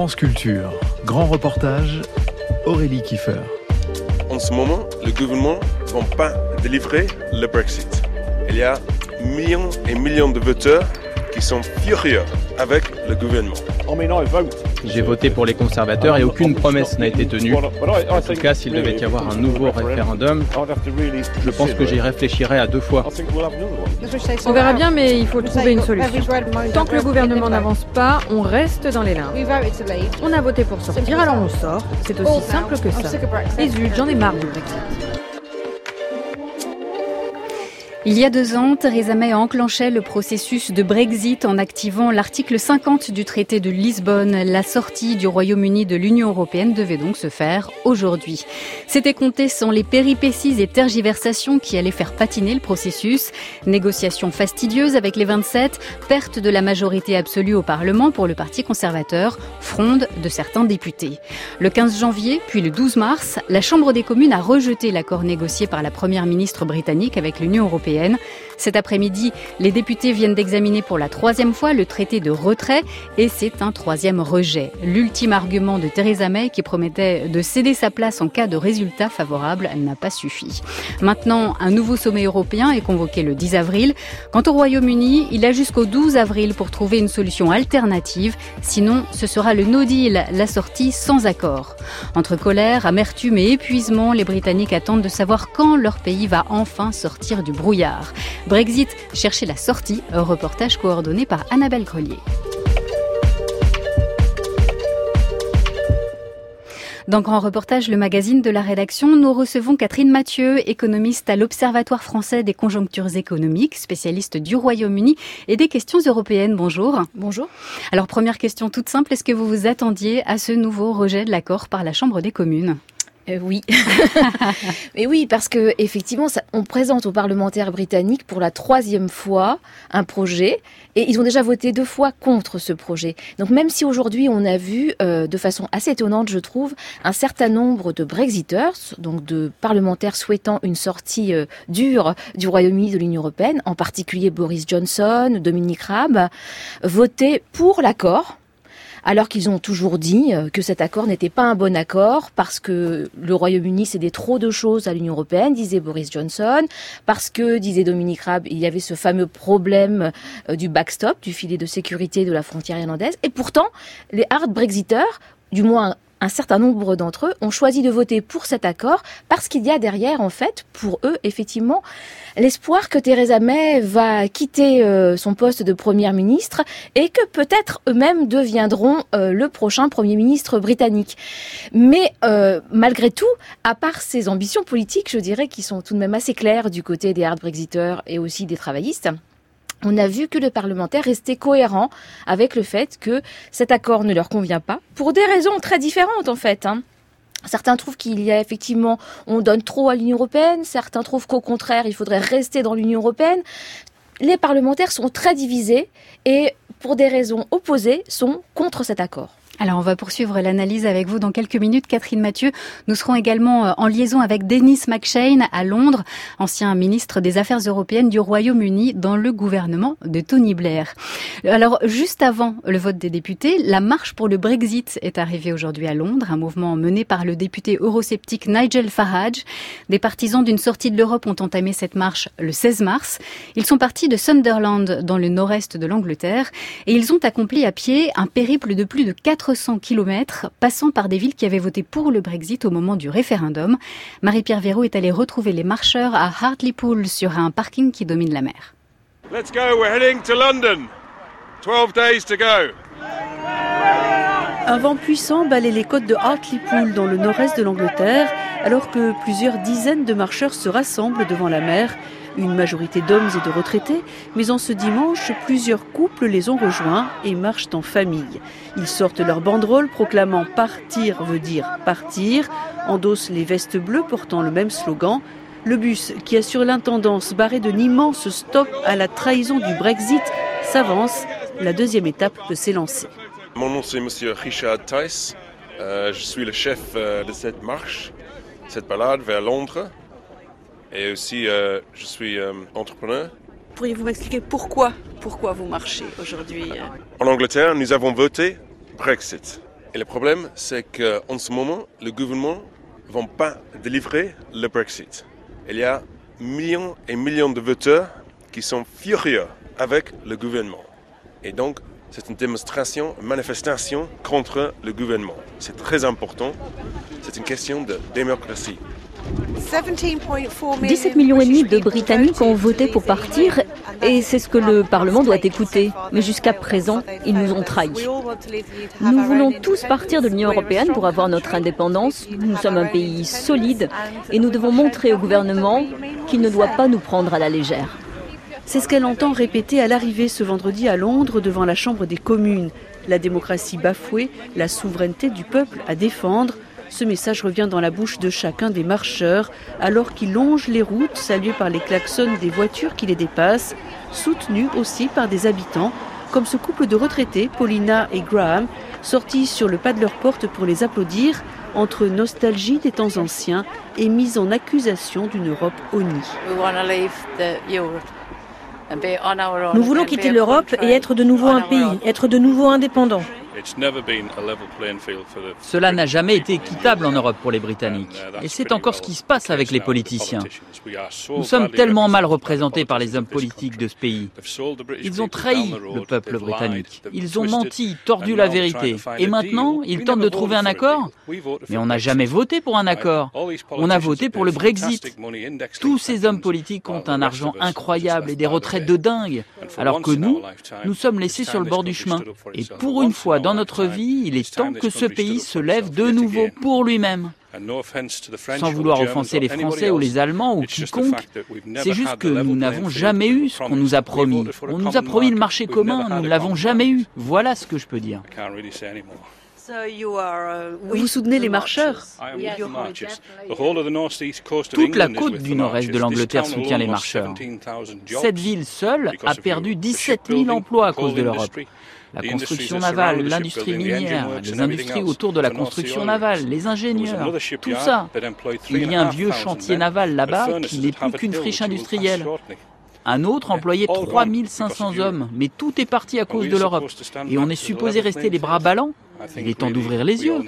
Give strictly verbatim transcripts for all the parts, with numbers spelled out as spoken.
France Culture, grand reportage, Aurélie Kiefer. En ce moment, le gouvernement ne va pas délivrer le Brexit. Il y a millions et millions de voteurs qui sont furieux avec le gouvernement. J'ai voté pour les conservateurs et aucune promesse n'a été tenue. En tout cas, s'il devait y avoir un nouveau référendum, je pense que j'y réfléchirai à deux fois. On verra bien, mais il faut trouver une solution. Tant que le gouvernement n'avance pas, on reste dans les limbes. On a voté pour sortir, alors on sort. C'est aussi simple que ça. Et zut, j'en ai marre du Brexit. Il y a deux ans, Theresa May enclenchait le processus de Brexit en activant l'article cinquante du traité de Lisbonne. La sortie du Royaume-Uni de l'Union européenne devait donc se faire aujourd'hui. C'était compté sans les péripéties et tergiversations qui allaient faire patiner le processus. Négociations fastidieuses avec les vingt-sept, perte de la majorité absolue au Parlement pour le Parti conservateur, fronde de certains députés. Le quinze janvier, puis le douze mars, la Chambre des communes a rejeté l'accord négocié par la première ministre britannique avec l'Union européenne. Cet après-midi, les députés viennent d'examiner pour la troisième fois le traité de retrait et c'est un troisième rejet. L'ultime argument de Theresa May qui promettait de céder sa place en cas de résultat favorable n'a pas suffi. Maintenant, un nouveau sommet européen est convoqué le dix avril. Quant au Royaume-Uni, il a jusqu'au douze avril pour trouver une solution alternative. Sinon, ce sera le no deal, la sortie sans accord. Entre colère, amertume et épuisement, les Britanniques attendent de savoir quand leur pays va enfin sortir du brouillard. Brexit, chercher la sortie, un reportage coordonné par Annabelle Grelier. Dans Grand Reportage, le magazine de la rédaction, nous recevons Catherine Mathieu, économiste à l'Observatoire français des conjonctures économiques, spécialiste du Royaume-Uni et des questions européennes. Bonjour. Bonjour. Alors, première question toute simple, est-ce que vous vous attendiez à ce nouveau rejet de l'accord par la Chambre des communes ? Euh, oui, mais oui, parce que effectivement, ça, on présente aux parlementaires britanniques pour la troisième fois un projet, et ils ont déjà voté deux fois contre ce projet. Donc même si aujourd'hui on a vu, euh, de façon assez étonnante, je trouve, un certain nombre de Brexiteurs, donc de parlementaires souhaitant une sortie euh, dure du Royaume-Uni de l'Union européenne, en particulier Boris Johnson, Dominic Raab, voter pour l'accord. Alors qu'ils ont toujours dit que cet accord n'était pas un bon accord parce que le Royaume-Uni cédait trop de choses à l'Union européenne, disait Boris Johnson, parce que, disait Dominic Raab, il y avait ce fameux problème du backstop, du filet de sécurité de la frontière irlandaise. Et pourtant, les hard Brexiteurs, du moins un certain nombre d'entre eux, ont choisi de voter pour cet accord parce qu'il y a derrière, en fait, pour eux, effectivement, l'espoir que Theresa May va quitter euh, son poste de première ministre et que peut-être eux-mêmes deviendront euh, le prochain premier ministre britannique. Mais euh, malgré tout, à part ces ambitions politiques, je dirais, qui sont tout de même assez claires du côté des hard Brexiteurs et aussi des travaillistes, on a vu que le parlementaire restait cohérent avec le fait que cet accord ne leur convient pas, pour des raisons très différentes en fait, hein. Certains trouvent qu'il y a effectivement, on donne trop à l'Union européenne, certains trouvent qu'au contraire, il faudrait rester dans l'Union européenne. Les parlementaires sont très divisés et, pour des raisons opposées, sont contre cet accord. Alors, on va poursuivre l'analyse avec vous dans quelques minutes. Catherine Mathieu, nous serons également en liaison avec Denis McShane à Londres, ancien ministre des Affaires européennes du Royaume-Uni dans le gouvernement de Tony Blair. Alors, juste avant le vote des députés, la marche pour le Brexit est arrivée aujourd'hui à Londres, un mouvement mené par le député eurosceptique Nigel Farage. Des partisans d'une sortie de l'Europe ont entamé cette marche le seize mars. Ils sont partis de Sunderland, dans le nord-est de l'Angleterre, et ils ont accompli à pied un périple de plus de quatre cents kilomètres, passant par des villes qui avaient voté pour le Brexit au moment du référendum. Marie-Pierre Véraud est allée retrouver les marcheurs à Hartlepool sur un parking qui domine la mer. Let's go, we're heading to London. twelve days to go. Un vent puissant balaie les côtes de Hartlepool dans le nord-est de l'Angleterre, alors que plusieurs dizaines de marcheurs se rassemblent devant la mer. Une majorité d'hommes et de retraités, mais en ce dimanche, plusieurs couples les ont rejoints et marchent en famille. Ils sortent leurs banderoles proclamant « Partir veut dire partir », endossent les vestes bleues portant le même slogan. Le bus, qui assure l'intendance barré d'un immense stop à la trahison du Brexit, s'avance. La deuxième étape peut s'élancer. Mon nom c'est Monsieur Richard Tice. Euh, je suis le chef euh, de cette marche, cette balade vers Londres. Et aussi, euh, je suis euh, entrepreneur. Pourriez-vous m'expliquer pourquoi, pourquoi vous marchez aujourd'hui ? En Angleterre, nous avons voté Brexit. Et le problème, c'est qu'en ce moment, le gouvernement ne va pas délivrer le Brexit. Il y a millions et millions de voteurs qui sont furieux avec le gouvernement. Et donc, c'est une démonstration, une manifestation contre le gouvernement. C'est très important. C'est une question de démocratie. dix-sept millions et demi de Britanniques ont voté pour partir et c'est ce que le Parlement doit écouter. Mais jusqu'à présent, ils nous ont trahis. Nous voulons tous partir de l'Union européenne pour avoir notre indépendance. Nous sommes un pays solide et nous devons montrer au gouvernement qu'il ne doit pas nous prendre à la légère. C'est ce qu'elle entend répéter à l'arrivée ce vendredi à Londres devant la Chambre des communes. La démocratie bafouée, la souveraineté du peuple à défendre. Ce message revient dans la bouche de chacun des marcheurs alors qu'ils longent les routes, salués par les klaxons des voitures qui les dépassent, soutenus aussi par des habitants, comme ce couple de retraités, Paulina et Graham, sortis sur le pas de leur porte pour les applaudir, entre nostalgie des temps anciens et mise en accusation d'une Europe honnie. Nous voulons quitter l'Europe et être de nouveau un pays, être de nouveau indépendant. Cela n'a jamais été équitable en Europe pour les Britanniques. Et c'est encore ce qui se passe avec les politiciens. Nous sommes tellement mal représentés par les hommes politiques de ce pays. Ils ont trahi le peuple britannique. Ils ont menti, tordu la vérité. Et maintenant, ils tentent de trouver un accord. Mais on n'a jamais voté pour un accord. On a voté pour le Brexit. Tous ces hommes politiques ont un argent incroyable et des retraites de dingue. Alors que nous, nous sommes laissés sur le bord du chemin. Et pour une fois dans notre vie, il est temps que ce pays se lève de nouveau pour lui-même. Sans vouloir offenser les Français ou les Allemands ou quiconque, c'est juste que nous n'avons jamais eu ce qu'on nous a promis. On nous a promis le marché commun, nous ne l'avons jamais eu. Voilà ce que je peux dire. Vous soutenez les marcheurs? Toute la côte du nord-est de l'Angleterre soutient les marcheurs. Cette ville seule a perdu dix-sept mille emplois à cause de l'Europe. La construction navale, l'industrie minière, les industries autour de la construction navale, les ingénieurs, tout ça. Il y a un vieux chantier naval là-bas qui n'est plus qu'une friche industrielle. Un autre employait trois mille cinq cents hommes, mais tout est parti à cause de l'Europe. Et on est supposé rester les bras ballants. Il est temps d'ouvrir les yeux.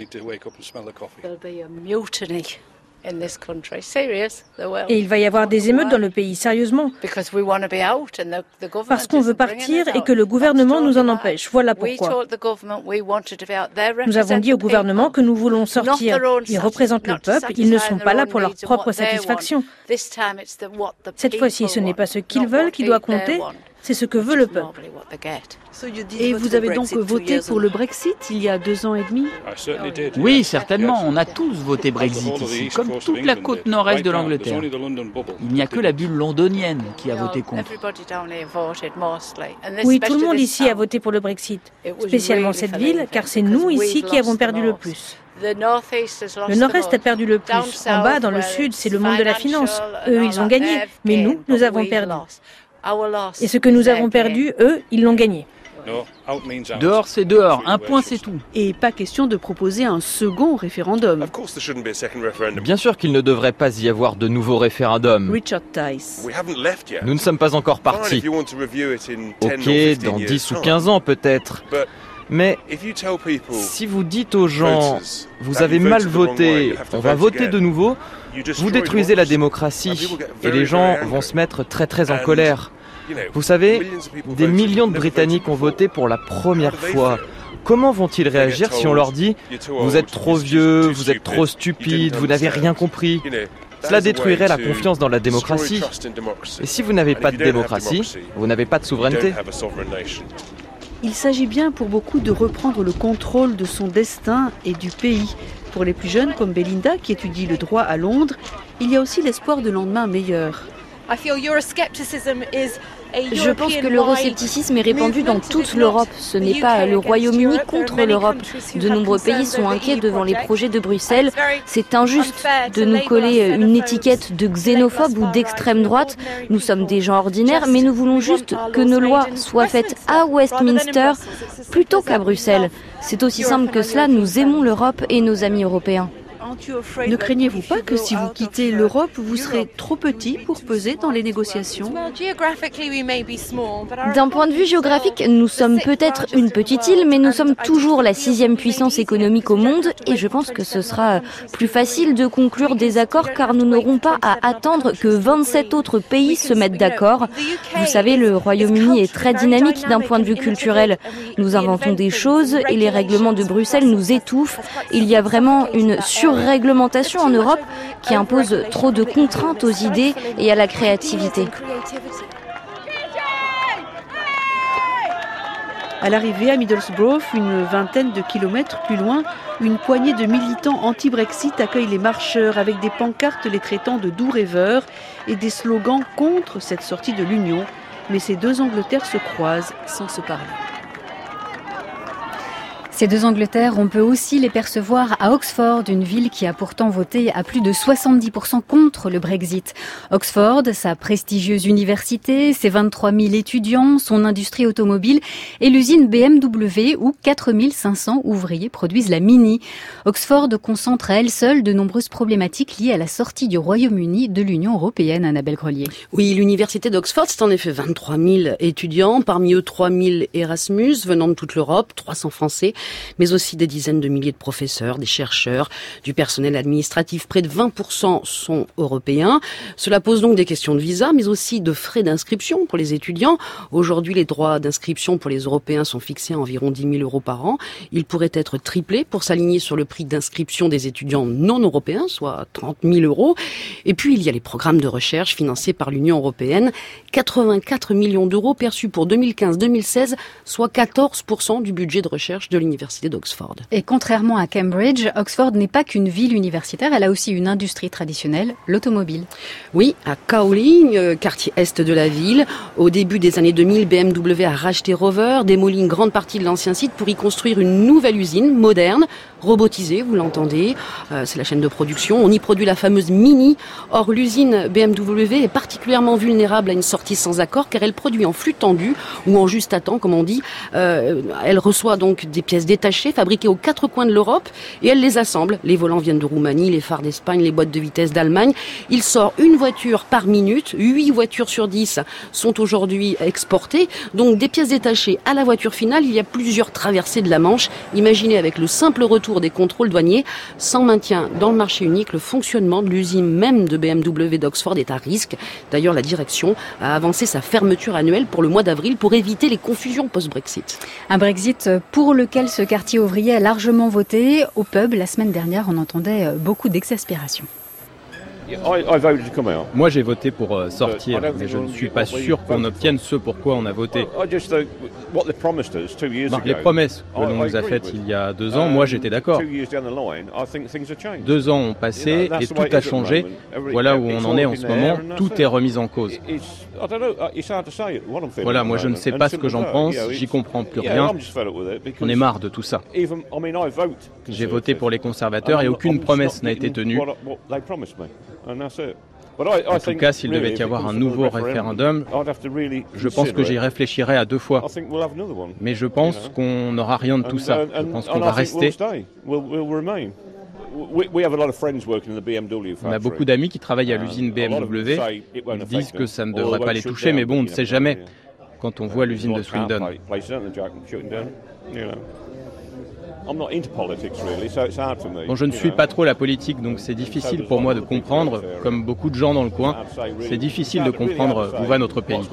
Et il va y avoir des émeutes dans le pays, sérieusement. Parce qu'on veut partir et que le gouvernement nous en empêche. Voilà pourquoi. Nous avons dit au gouvernement que nous voulons sortir. Ils représentent le peuple, ils ne sont pas là pour leur propre satisfaction. Cette fois-ci, ce n'est pas ce qu'ils veulent qui doit compter, c'est ce que veut le peuple. Et vous avez donc voté pour le Brexit il y a deux ans et demi? Oui, certainement. On a tous voté Brexit ici, comme toute la côte nord-est de l'Angleterre. Il n'y a que la bulle londonienne qui a voté contre. Oui, tout le monde ici a voté pour le Brexit, spécialement cette ville, car c'est nous ici qui avons perdu le plus. Le nord-est a perdu le plus. En bas, dans le sud, c'est le monde de la finance. Eux, ils ont gagné, mais nous, nous avons perdu. Et ce que nous avons perdu, eux, ils l'ont gagné. Dehors, c'est dehors. Un point, c'est tout. Et pas question de proposer un second référendum. Bien sûr qu'il ne devrait pas y avoir de nouveau référendum. Richard Tice. Nous ne sommes pas encore partis. Ok, dans dix ou quinze ans peut-être. Mais si vous dites aux gens, vous avez mal voté, on va voter de nouveau, vous détruisez la démocratie et les gens vont se mettre très très en colère. Vous savez, des millions de Britanniques ont voté pour la première fois. Comment vont-ils réagir si on leur dit « Vous êtes trop vieux, vous êtes trop stupide, vous n'avez rien compris » Cela détruirait la confiance dans la démocratie. Et si vous n'avez pas de démocratie, vous n'avez pas de souveraineté. Il s'agit bien pour beaucoup de reprendre le contrôle de son destin et du pays. Pour les plus jeunes comme Belinda, qui étudie le droit à Londres, il y a aussi l'espoir de lendemains meilleurs. Je pense que l'euroscepticisme est répandu dans toute l'Europe. Ce n'est pas le Royaume-Uni contre l'Europe. De nombreux pays sont inquiets devant les projets de Bruxelles. C'est injuste de nous coller une étiquette de xénophobe ou d'extrême droite. Nous sommes des gens ordinaires, mais nous voulons juste que nos lois soient faites à Westminster plutôt qu'à Bruxelles. C'est aussi simple que cela, nous aimons l'Europe et nos amis européens. Ne craignez-vous pas que si vous quittez l'Europe, vous serez trop petit pour peser dans les négociations? D'un point de vue géographique, nous sommes peut-être une petite île, mais nous sommes toujours la sixième puissance économique au monde et je pense que ce sera plus facile de conclure des accords car nous n'aurons pas à attendre que vingt-sept autres pays se mettent d'accord. Vous savez, le Royaume-Uni est très dynamique d'un point de vue culturel. Nous inventons des choses et les règlements de Bruxelles nous étouffent. Il y a vraiment une surréglementation en Europe qui impose trop de contraintes aux idées et à la créativité. À l'arrivée à Middlesbrough, une vingtaine de kilomètres plus loin, une poignée de militants anti-Brexit accueille les marcheurs avec des pancartes les traitant de doux rêveurs et des slogans contre cette sortie de l'Union. Mais ces deux Angleterres se croisent sans se parler. Ces deux Angleterres, on peut aussi les percevoir à Oxford, une ville qui a pourtant voté à plus de soixante-dix pour cent contre le Brexit. Oxford, sa prestigieuse université, ses vingt-trois mille étudiants, son industrie automobile et l'usine B M W où quatre mille cinq cents ouvriers produisent la Mini. Oxford concentre à elle seule de nombreuses problématiques liées à la sortie du Royaume-Uni de l'Union européenne, Annabelle Grelier. Oui, l'université d'Oxford, c'est en effet vingt-trois mille étudiants, parmi eux trois mille Erasmus venant de toute l'Europe, trois cents Français, mais aussi des dizaines de milliers de professeurs, des chercheurs, du personnel administratif. Près de vingt pour cent sont européens. Cela pose donc des questions de visa, mais aussi de frais d'inscription pour les étudiants. Aujourd'hui, les droits d'inscription pour les Européens sont fixés à environ dix mille euros par an. Ils pourraient être triplés pour s'aligner sur le prix d'inscription des étudiants non européens, soit trente mille euros. Et puis, il y a les programmes de recherche financés par l'Union européenne. quatre-vingt-quatre millions d'euros perçus pour deux mille quinze deux mille seize, soit quatorze pour cent du budget de recherche de l'université d'Oxford. Et contrairement à Cambridge, Oxford n'est pas qu'une ville universitaire, elle a aussi une industrie traditionnelle, l'automobile. Oui, à Cowling, quartier est de la ville, au début des années deux mille, B M W a racheté Rover, démoli une grande partie de l'ancien site pour y construire une nouvelle usine moderne, robotisée, vous l'entendez, euh, c'est la chaîne de production. On y produit la fameuse Mini. Or, l'usine B M W est particulièrement vulnérable à une sortie sans accord car elle produit en flux tendu ou en juste à temps, comme on dit. Euh, elle reçoit donc des pièces détachées, fabriquées aux quatre coins de l'Europe, et elle les assemble. Les volants viennent de Roumanie, les phares d'Espagne, les boîtes de vitesse d'Allemagne. Il sort une voiture par minute. Huit voitures sur dix sont aujourd'hui exportées. Donc, des pièces détachées à la voiture finale. Il y a plusieurs traversées de la Manche. Imaginez avec le simple retour des contrôles douaniers, sans maintien dans le marché unique, le fonctionnement de l'usine même de B M W d'Oxford est à risque. D'ailleurs, la direction a avancé sa fermeture annuelle pour le mois d'avril pour éviter les confusions post-Brexit. Un Brexit pour lequel ce quartier ouvrier a largement voté. Au pub, la semaine dernière, on entendait beaucoup d'exaspération. Moi, j'ai voté pour euh, sortir, mais je ne suis pas sûr qu'on obtienne ce pour quoi on a voté. Donc, les promesses que l'on nous a faites il y a deux ans, moi, j'étais d'accord. Deux ans ont passé et tout a changé. Voilà où on en est en ce moment. Tout est remis en cause. Voilà, moi, je ne sais pas ce que j'en pense. J'y comprends plus rien. On est marre de tout ça. J'ai voté pour les conservateurs et aucune promesse n'a été tenue. En tout cas, s'il devait y avoir un nouveau référendum, je pense que j'y réfléchirais à deux fois. Mais je pense qu'on n'aura rien de tout ça. Je pense qu'on va rester. On a beaucoup d'amis qui travaillent à l'usine B M W. Ils disent que ça ne devrait pas les toucher, mais bon, on ne sait jamais quand on voit l'usine de Swindon. Bon, je ne suis pas trop la politique, donc c'est difficile pour moi de comprendre, comme beaucoup de gens dans le coin, c'est difficile de comprendre où va notre pays.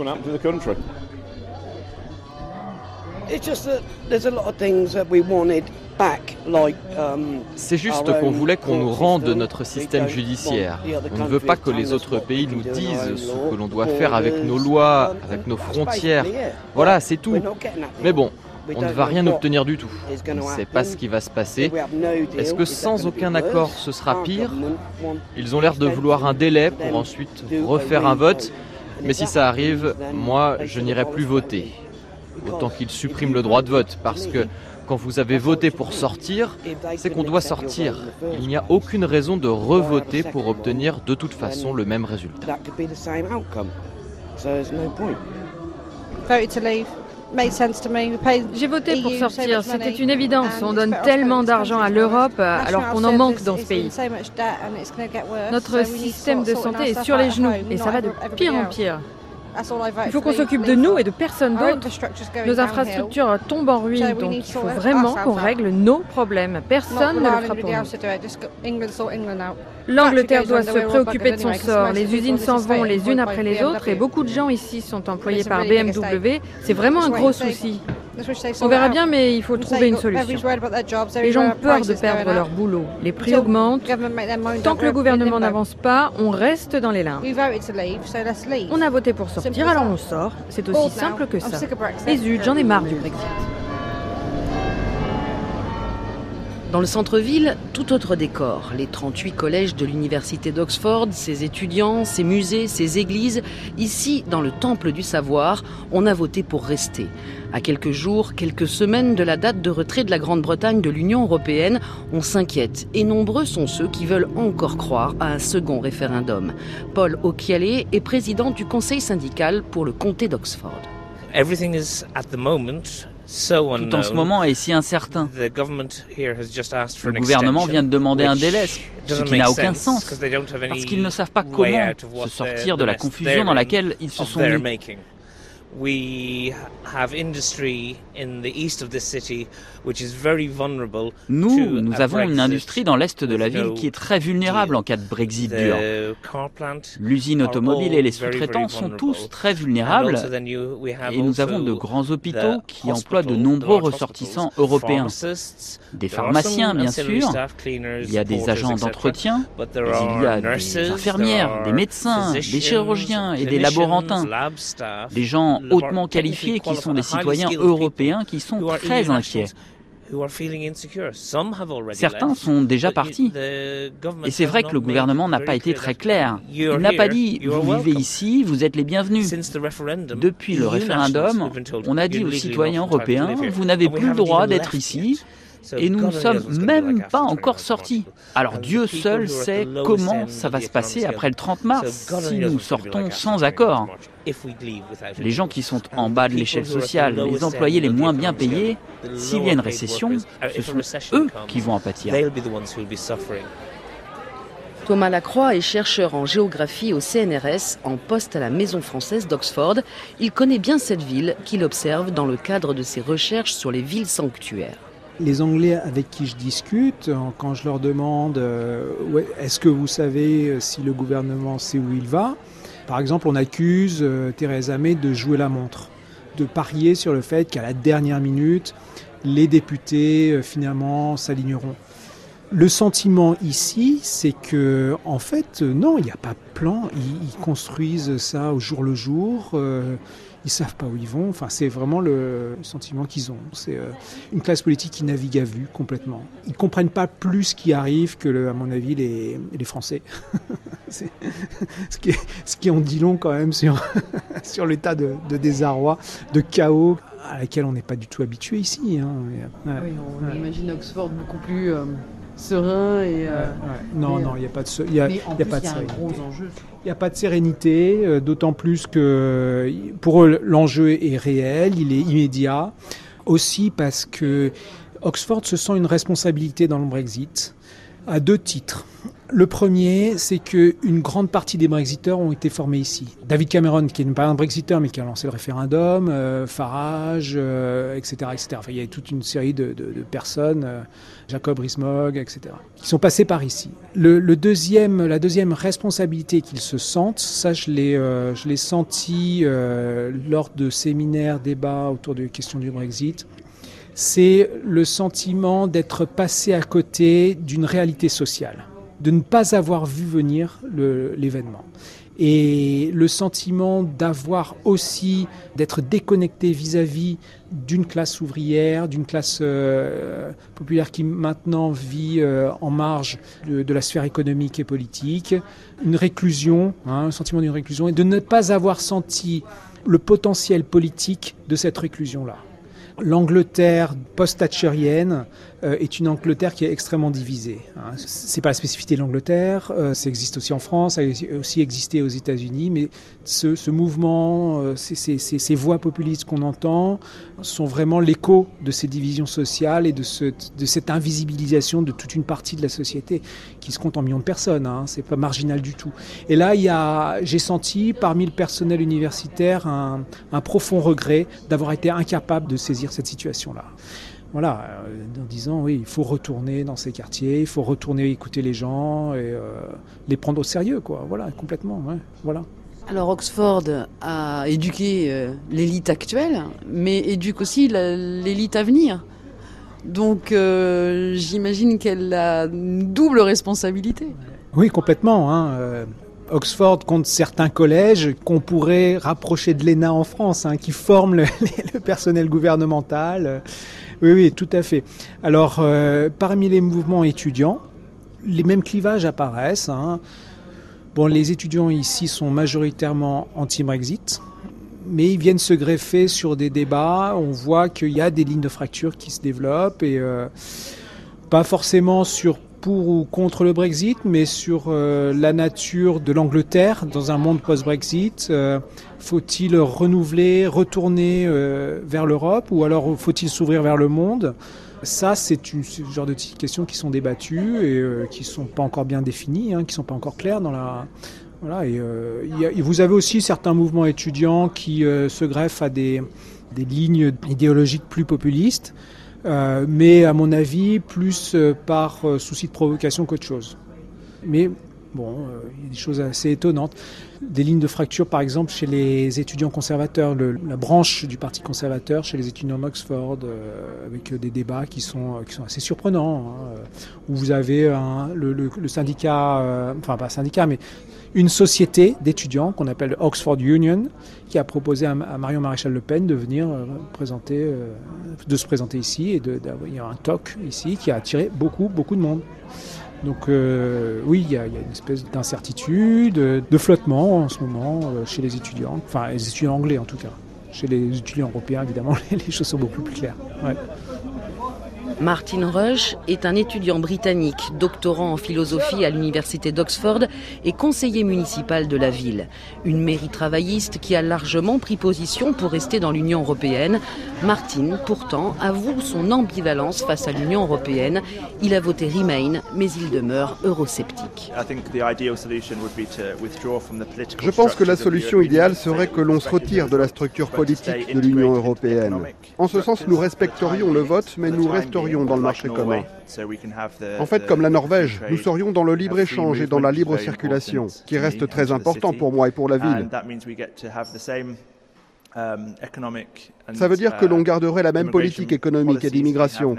C'est juste qu'on voulait qu'on nous rende notre système judiciaire. On ne veut pas que les autres pays nous disent ce que l'on doit faire avec nos lois, avec nos frontières. Voilà, c'est tout. Mais bon, on ne va rien obtenir du tout. On ne sait pas ce qui va se passer. Est-ce que sans aucun accord, ce sera pire? Ils ont l'air de vouloir un délai pour ensuite refaire un vote. Mais si ça arrive, moi, je n'irai plus voter. Autant qu'ils suppriment le droit de vote, parce que quand vous avez voté pour sortir, c'est qu'on doit sortir. Il n'y a aucune raison de revoter pour obtenir de toute façon le même résultat. J'ai voté pour sortir, c'était une évidence. On donne tellement d'argent à l'Europe alors qu'on en manque dans ce pays. Notre système de santé est sur les genoux et ça va de pire en pire. Il faut qu'on s'occupe de nous et de personne d'autre. Nos infrastructures tombent en ruine, donc il faut vraiment qu'on règle nos problèmes. Personne ne le fera pour nous. L'Angleterre doit se préoccuper de son sort. Les usines s'en vont les unes après les autres et beaucoup de gens ici sont employés par B M W. C'est vraiment un gros souci. On verra bien, mais il faut trouver une solution. Les gens ont peur de perdre leur boulot. Les prix augmentent. Tant que le gouvernement n'avance pas, on reste dans les limbes. On a voté pour sortir, alors on sort. C'est aussi simple que ça. Et zut, j'en ai marre du Brexit. Dans le centre-ville, tout autre décor. Les trente-huit collèges de l'université d'Oxford, ses étudiants, ses musées, ses églises. Ici, dans le temple du savoir, on a voté pour rester. À quelques jours, quelques semaines de la date de retrait de la Grande-Bretagne de l'Union européenne, on s'inquiète. Et nombreux sont ceux qui veulent encore croire à un second référendum. Paul Okiale est président du conseil syndical pour le comté d'Oxford. Everything is at the moment Tout en ce moment est si incertain. Le gouvernement vient de demander un délai, ce qui n'a aucun sens, parce qu'ils ne savent pas comment se sortir de la confusion dans laquelle ils se sont mis. Nous, nous avons une industrie dans l'est de la ville qui est très vulnérable en cas de Brexit dur. L'usine automobile et les sous-traitants sont tous très vulnérables et nous avons de grands hôpitaux qui emploient de nombreux ressortissants européens. Des pharmaciens, bien sûr, il y a des agents d'entretien, mais il y a des infirmières, des médecins, des chirurgiens et des laborantins, des gens hautement qualifiés qui sont des citoyens européens qui sont très inquiets. Certains sont déjà partis. Et c'est vrai que le gouvernement n'a pas été très clair. Il n'a pas dit « vous vivez ici, vous êtes les bienvenus ». Depuis le référendum, on a dit aux citoyens européens « vous n'avez plus le droit d'être ici ». Et nous ne sommes même pas encore sortis. Alors Dieu seul sait comment ça va se passer après le trente mars, si nous sortons sans accord. Les gens qui sont en bas de l'échelle sociale, les employés les moins bien payés, s'il y a une récession, ce sont eux qui vont en pâtir. Thomas Lacroix est chercheur en géographie au C N R S, en poste à la Maison française d'Oxford. Il connaît bien cette ville qu'il observe dans le cadre de ses recherches sur les villes sanctuaires. Les Anglais avec qui je discute, quand je leur demande euh, ouais, est-ce que vous savez si le gouvernement sait où il va ? Par exemple, on accuse euh, Theresa May de jouer la montre, de parier sur le fait qu'à la dernière minute, les députés euh, finalement s'aligneront. Le sentiment ici, c'est que, en fait, euh, non, il n'y a pas de plan. Ils, ils construisent ça au jour le jour. Euh, Ils ne savent pas où ils vont. Enfin, c'est vraiment le sentiment qu'ils ont. C'est euh, une classe politique qui navigue à vue complètement. Ils ne comprennent pas plus ce qui arrive que, le, à mon avis, les, les Français. c'est, ce, qui est, ce qui en dit long quand même sur, sur l'état de, de désarroi, de chaos à laquelle on n'est pas du tout habitué ici. Hein. Ouais. Oui, on ouais. imagine Oxford beaucoup plus euh, serein. Et, euh, ouais, ouais. Non, mais, non, il n'y a pas de, il y a, mais en y a plus, pas de il y a sérénité. un gros enjeu. Il n'y a pas de sérénité, euh, d'autant plus que pour eux, l'enjeu est réel, il est immédiat. Aussi parce que Oxford se sent une responsabilité dans le Brexit, à deux titres. Le premier, c'est qu'une grande partie des Brexiteurs ont été formés ici. David Cameron, qui n'est pas un Brexiteur, mais qui a lancé le référendum, euh, Farage, euh, et cetera, et cetera. Enfin, il y a toute une série de, de, de personnes, euh, Jacob Rees-Mogg, et cetera, qui sont passés par ici. Le, le deuxième, la deuxième responsabilité qu'ils se sentent, ça je l'ai, euh, je l'ai senti euh, lors de séminaires, débats autour des questions du Brexit, c'est le sentiment d'être passé à côté d'une réalité sociale, de ne pas avoir vu venir le, l'événement. Et le sentiment d'avoir aussi, d'être déconnecté vis-à-vis d'une classe ouvrière, d'une classe euh, populaire qui maintenant vit euh, en marge de, de la sphère économique et politique, une réclusion, hein, un sentiment d'une réclusion, et de ne pas avoir senti le potentiel politique de cette réclusion-là. L'Angleterre post-thatchérienne euh, est une Angleterre qui est extrêmement divisée. Hein. C'est pas la spécificité de l'Angleterre, euh, ça existe aussi en France, ça a aussi existé aux États-Unis, mais ce, ce mouvement, euh, ces, ces, ces, ces voix populistes qu'on entend sont vraiment l'écho de ces divisions sociales et de, ce, de cette invisibilisation de toute une partie de la société qui se compte en millions de personnes. Hein. C'est pas marginal du tout. Et là, il y a, j'ai senti parmi le personnel universitaire un, un profond regret d'avoir été incapable de saisir cette situation-là. Voilà, euh, en disant oui, il faut retourner dans ces quartiers, il faut retourner écouter les gens et euh, les prendre au sérieux, quoi. Voilà, complètement. Ouais, voilà. Alors Oxford a éduqué euh, l'élite actuelle, mais éduque aussi la, l'élite à venir. Donc euh, j'imagine qu'elle a une double responsabilité. Oui, complètement. Hein. Euh, Oxford compte certains collèges qu'on pourrait rapprocher de l'E N A en France, hein, qui forment le, le personnel gouvernemental. Oui, oui, tout à fait. Alors, euh, parmi les mouvements étudiants, les mêmes clivages apparaissent. Hein. Bon, les étudiants ici sont majoritairement anti-Brexit, mais ils viennent se greffer sur des débats. On voit qu'il y a des lignes de fracture qui se développent, et euh, pas forcément sur pour ou contre le Brexit, mais sur euh, la nature de l'Angleterre dans un monde post-Brexit. Euh, faut-il renouveler, retourner euh, vers l'Europe, ou alors faut-il s'ouvrir vers le monde ? Ça, c'est une, ce genre de questions qui sont débattues et euh, qui ne sont pas encore bien définies, hein, qui ne sont pas encore claires dans la... Voilà, et, euh, y a, et vous avez aussi certains mouvements étudiants qui euh, se greffent à des, des lignes idéologiques plus populistes, Euh, mais à mon avis, plus euh, par euh, souci de provocation qu'autre chose. Mais bon, il euh, y a des choses assez étonnantes. Des lignes de fracture, par exemple, chez les étudiants conservateurs, le, la branche du Parti conservateur, chez les étudiants d'Oxford, euh, avec des débats qui sont, qui sont assez surprenants, hein, où vous avez un, le, le, le syndicat, euh, enfin pas syndicat, mais une société d'étudiants qu'on appelle Oxford Union, qui a proposé à, à Marion Maréchal Le Pen de venir euh, présenter, euh, de se présenter ici, et de, il y a un talk ici qui a attiré beaucoup, beaucoup de monde. Donc euh, oui, il y, y a une espèce d'incertitude, de flottement en ce moment euh, chez les étudiants, enfin les étudiants anglais en tout cas. Chez les étudiants européens, évidemment, les choses sont beaucoup plus claires. Ouais. Martin Rush est un étudiant britannique, doctorant en philosophie à l'université d'Oxford et conseiller municipal de la ville. Une mairie travailliste qui a largement pris position pour rester dans l'Union européenne. Martin, pourtant, avoue son ambivalence face à l'Union européenne. Il a voté Remain, mais il demeure eurosceptique. Je pense que la solution idéale serait que l'on se retire de la structure politique de l'Union européenne. En ce sens, nous respecterions le vote, mais nous resterions dans le marché commun. En fait, comme la Norvège, nous serions dans le libre-échange et dans la libre circulation, qui reste très important pour moi et pour la ville. Ça veut dire que l'on garderait la même politique économique et d'immigration.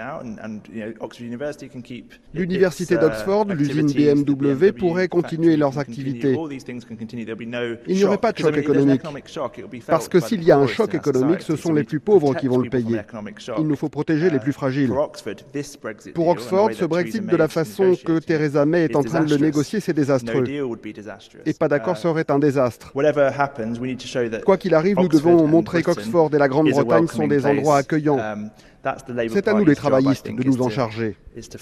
L'université d'Oxford, l'usine B M W pourraient continuer leurs activités. Il n'y aurait pas de choc économique. Parce que s'il y a un choc économique, ce sont les plus pauvres qui vont le payer. Il nous faut protéger les plus fragiles. Pour Oxford, ce Brexit de la façon que Theresa May est en train de le négocier, c'est désastreux. Et pas d'accord serait un désastre. Quoi qu'il arrive, nous devons montrer qu'Oxford et la Grande-Bretagne sont des endroits accueillants. C'est à nous les travaillistes de nous en charger.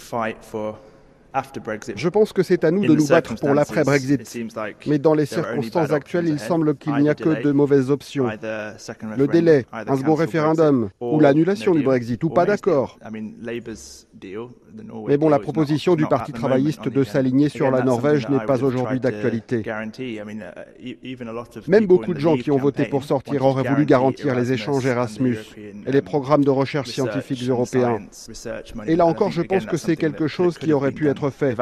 Je pense que c'est à nous de nous battre pour l'après-Brexit. Mais dans les circonstances actuelles, il semble qu'il n'y a que de mauvaises options. Le délai, un second référendum, ou l'annulation du Brexit, ou pas d'accord. Mais bon, la proposition du Parti travailliste de s'aligner sur la Norvège n'est pas aujourd'hui d'actualité. Même beaucoup de gens qui ont voté pour sortir auraient voulu garantir les échanges Erasmus et les programmes de recherche scientifiques européens. Et là encore, je pense que c'est quelque chose qui aurait pu être fait.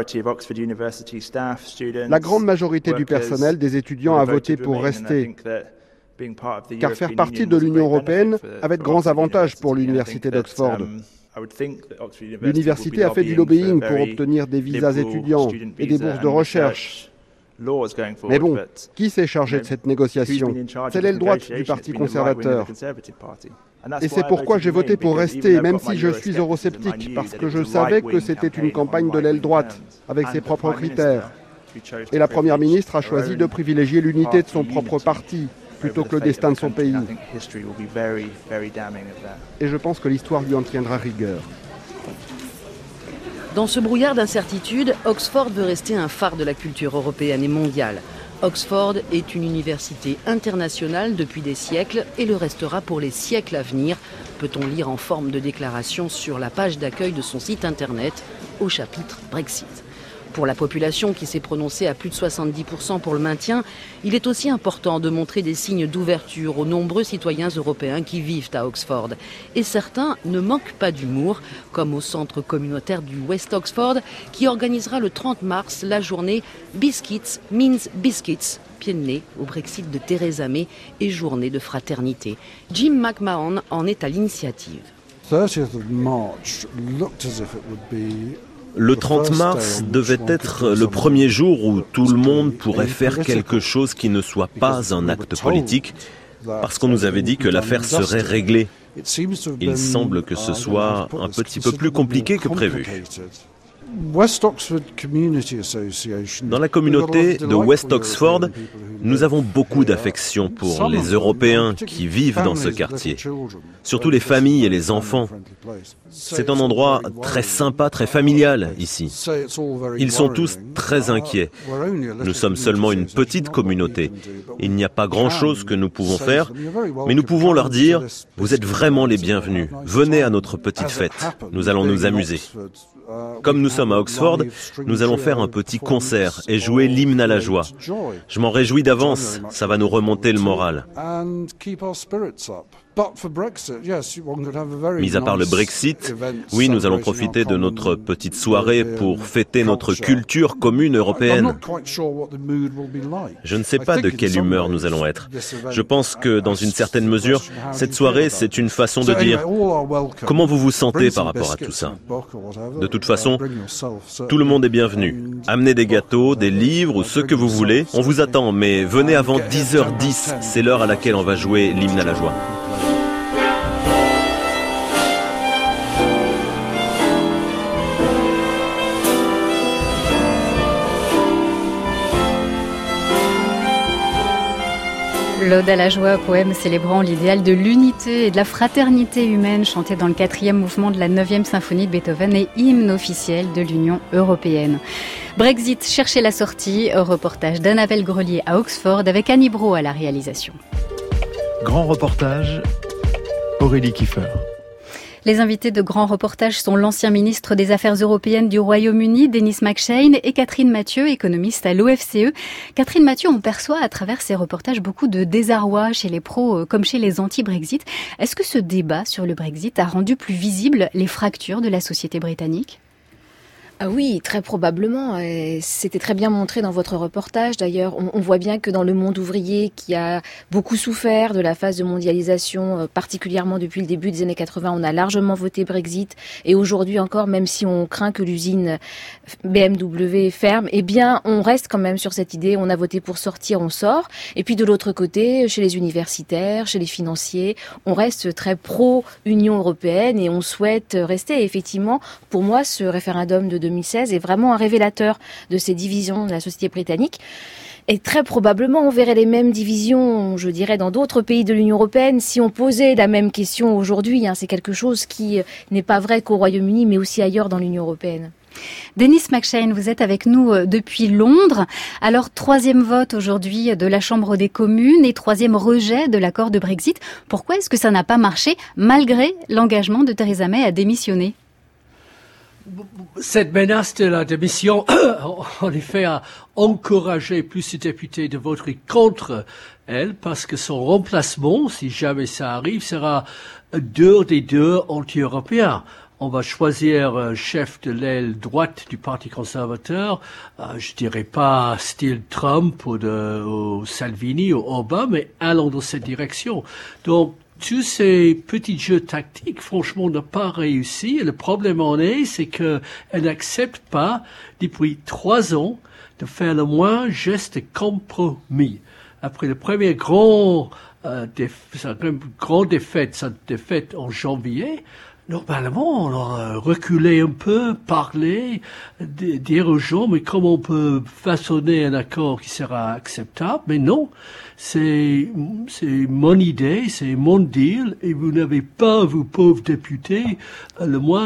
La grande majorité du personnel, des étudiants, a voté pour rester. Car faire partie de l'Union européenne avait de grands avantages pour l'université d'Oxford. L'université a fait du lobbying pour obtenir des visas étudiants et des bourses de recherche. Mais bon, qui s'est chargé de cette négociation ? C'est l'aile droite du Parti conservateur. Et c'est pourquoi j'ai voté pour rester, même si je suis eurosceptique, parce que je savais que c'était une campagne de l'aile droite, avec ses propres critères. Et la Première ministre a choisi de privilégier l'unité de son propre parti, plutôt que le destin de son pays. Et je pense que l'histoire lui en tiendra rigueur. Dans ce brouillard d'incertitude, Oxford veut rester un phare de la culture européenne et mondiale. Oxford est une université internationale depuis des siècles et le restera pour les siècles à venir, peut-on lire en forme de déclaration sur la page d'accueil de son site internet au chapitre Brexit. Pour la population qui s'est prononcée à plus de soixante-dix pour cent pour le maintien, il est aussi important de montrer des signes d'ouverture aux nombreux citoyens européens qui vivent à Oxford. Et certains ne manquent pas d'humour, comme au centre communautaire du West Oxford, qui organisera le trente mars la journée Biscuits Means Biscuits, pied de nez au Brexit de Theresa May et journée de fraternité. Jim McMahon en est à l'initiative. Le trente mars devait être le premier jour où tout le monde pourrait faire quelque chose qui ne soit pas un acte politique, parce qu'on nous avait dit que l'affaire serait réglée. Il semble que ce soit un petit peu plus compliqué que prévu. Dans la communauté de West Oxford, nous avons beaucoup d'affection pour les Européens qui vivent dans ce quartier, surtout les familles et les enfants. C'est un endroit très sympa, très familial ici. Ils sont tous très inquiets. Nous sommes seulement une petite communauté. Il n'y a pas grand-chose que nous pouvons faire, mais nous pouvons leur dire « Vous êtes vraiment les bienvenus. Venez à notre petite fête. Nous allons nous amuser. » Comme nous sommes à Oxford, nous allons faire un petit concert et jouer l'hymne à la joie. Je m'en réjouis d'avance, ça va nous remonter le moral. Mis à part le Brexit, oui, nous allons profiter de notre petite soirée pour fêter notre culture commune européenne. Je ne sais pas de quelle humeur nous allons être. Je pense que, dans une certaine mesure, cette soirée, c'est une façon de dire comment vous vous sentez par rapport à tout ça. De toute façon, tout le monde est bienvenu. Amenez des gâteaux, des livres ou ce que vous voulez. On vous attend, mais venez avant dix heures dix. C'est l'heure à laquelle on va jouer l'hymne à la joie. L'Ode à la joie, poème célébrant l'idéal de l'unité et de la fraternité humaine, chanté dans le quatrième mouvement de la neuvième symphonie de Beethoven et hymne officiel de l'Union européenne. Brexit, cherchez la sortie, reportage d'Annabelle Grelier à Oxford avec Annie Brault à la réalisation. Grand reportage, Aurélie Kiefer. Les invités de Grand Reportage sont l'ancien ministre des Affaires européennes du Royaume-Uni, Denis McShane, et Catherine Mathieu, économiste à l'O F C E. Catherine Mathieu, on perçoit à travers ces reportages beaucoup de désarroi chez les pros comme chez les anti-Brexit. Est-ce que ce débat sur le Brexit a rendu plus visibles les fractures de la société britannique ? Ah oui, très probablement. C'était très bien montré dans votre reportage. D'ailleurs, on, on voit bien que dans le monde ouvrier, qui a beaucoup souffert de la phase de mondialisation, particulièrement depuis le début des années quatre-vingts, on a largement voté Brexit. Et aujourd'hui encore, même si on craint que l'usine B M W ferme, eh bien, on reste quand même sur cette idée. On a voté pour sortir, on sort. Et puis de l'autre côté, chez les universitaires, chez les financiers, on reste très pro-Union européenne et on souhaite rester. Et effectivement, pour moi, ce référendum de deux mille seize est vraiment un révélateur de ces divisions de la société britannique. Et très probablement, on verrait les mêmes divisions, je dirais, dans d'autres pays de l'Union européenne si on posait la même question aujourd'hui. Hein. C'est quelque chose qui n'est pas vrai qu'au Royaume-Uni, mais aussi ailleurs dans l'Union européenne. Denis McShane, vous êtes avec nous depuis Londres. Alors, troisième vote aujourd'hui de la Chambre des communes et troisième rejet de l'accord de Brexit. Pourquoi est-ce que ça n'a pas marché malgré l'engagement de Theresa May à démissionner ? Cette menace de la démission, en effet, a encouragé plus de députés de voter contre elle, parce que son remplacement, si jamais ça arrive, sera deux des deux anti-européens. On va choisir un chef de l'aile droite du Parti conservateur, euh, je dirais pas style Trump ou, de, ou Salvini ou Obama, mais allant dans cette direction. Donc, tous ces petits jeux tactiques, franchement, n'ont pas réussi. Et le problème en est, c'est qu'elle n'accepte pas, depuis trois ans, de faire le moins geste de compromis. Après le premier grand, euh, déf- sa grande défaite, sa défaite en janvier, normalement, on a reculé un peu, parlé, d- dire aux gens, mais comment on peut façonner un accord qui sera acceptable? Mais non. C'est, c'est mon idée, c'est mon deal, et vous n'avez pas, vous pauvres députés, le moindre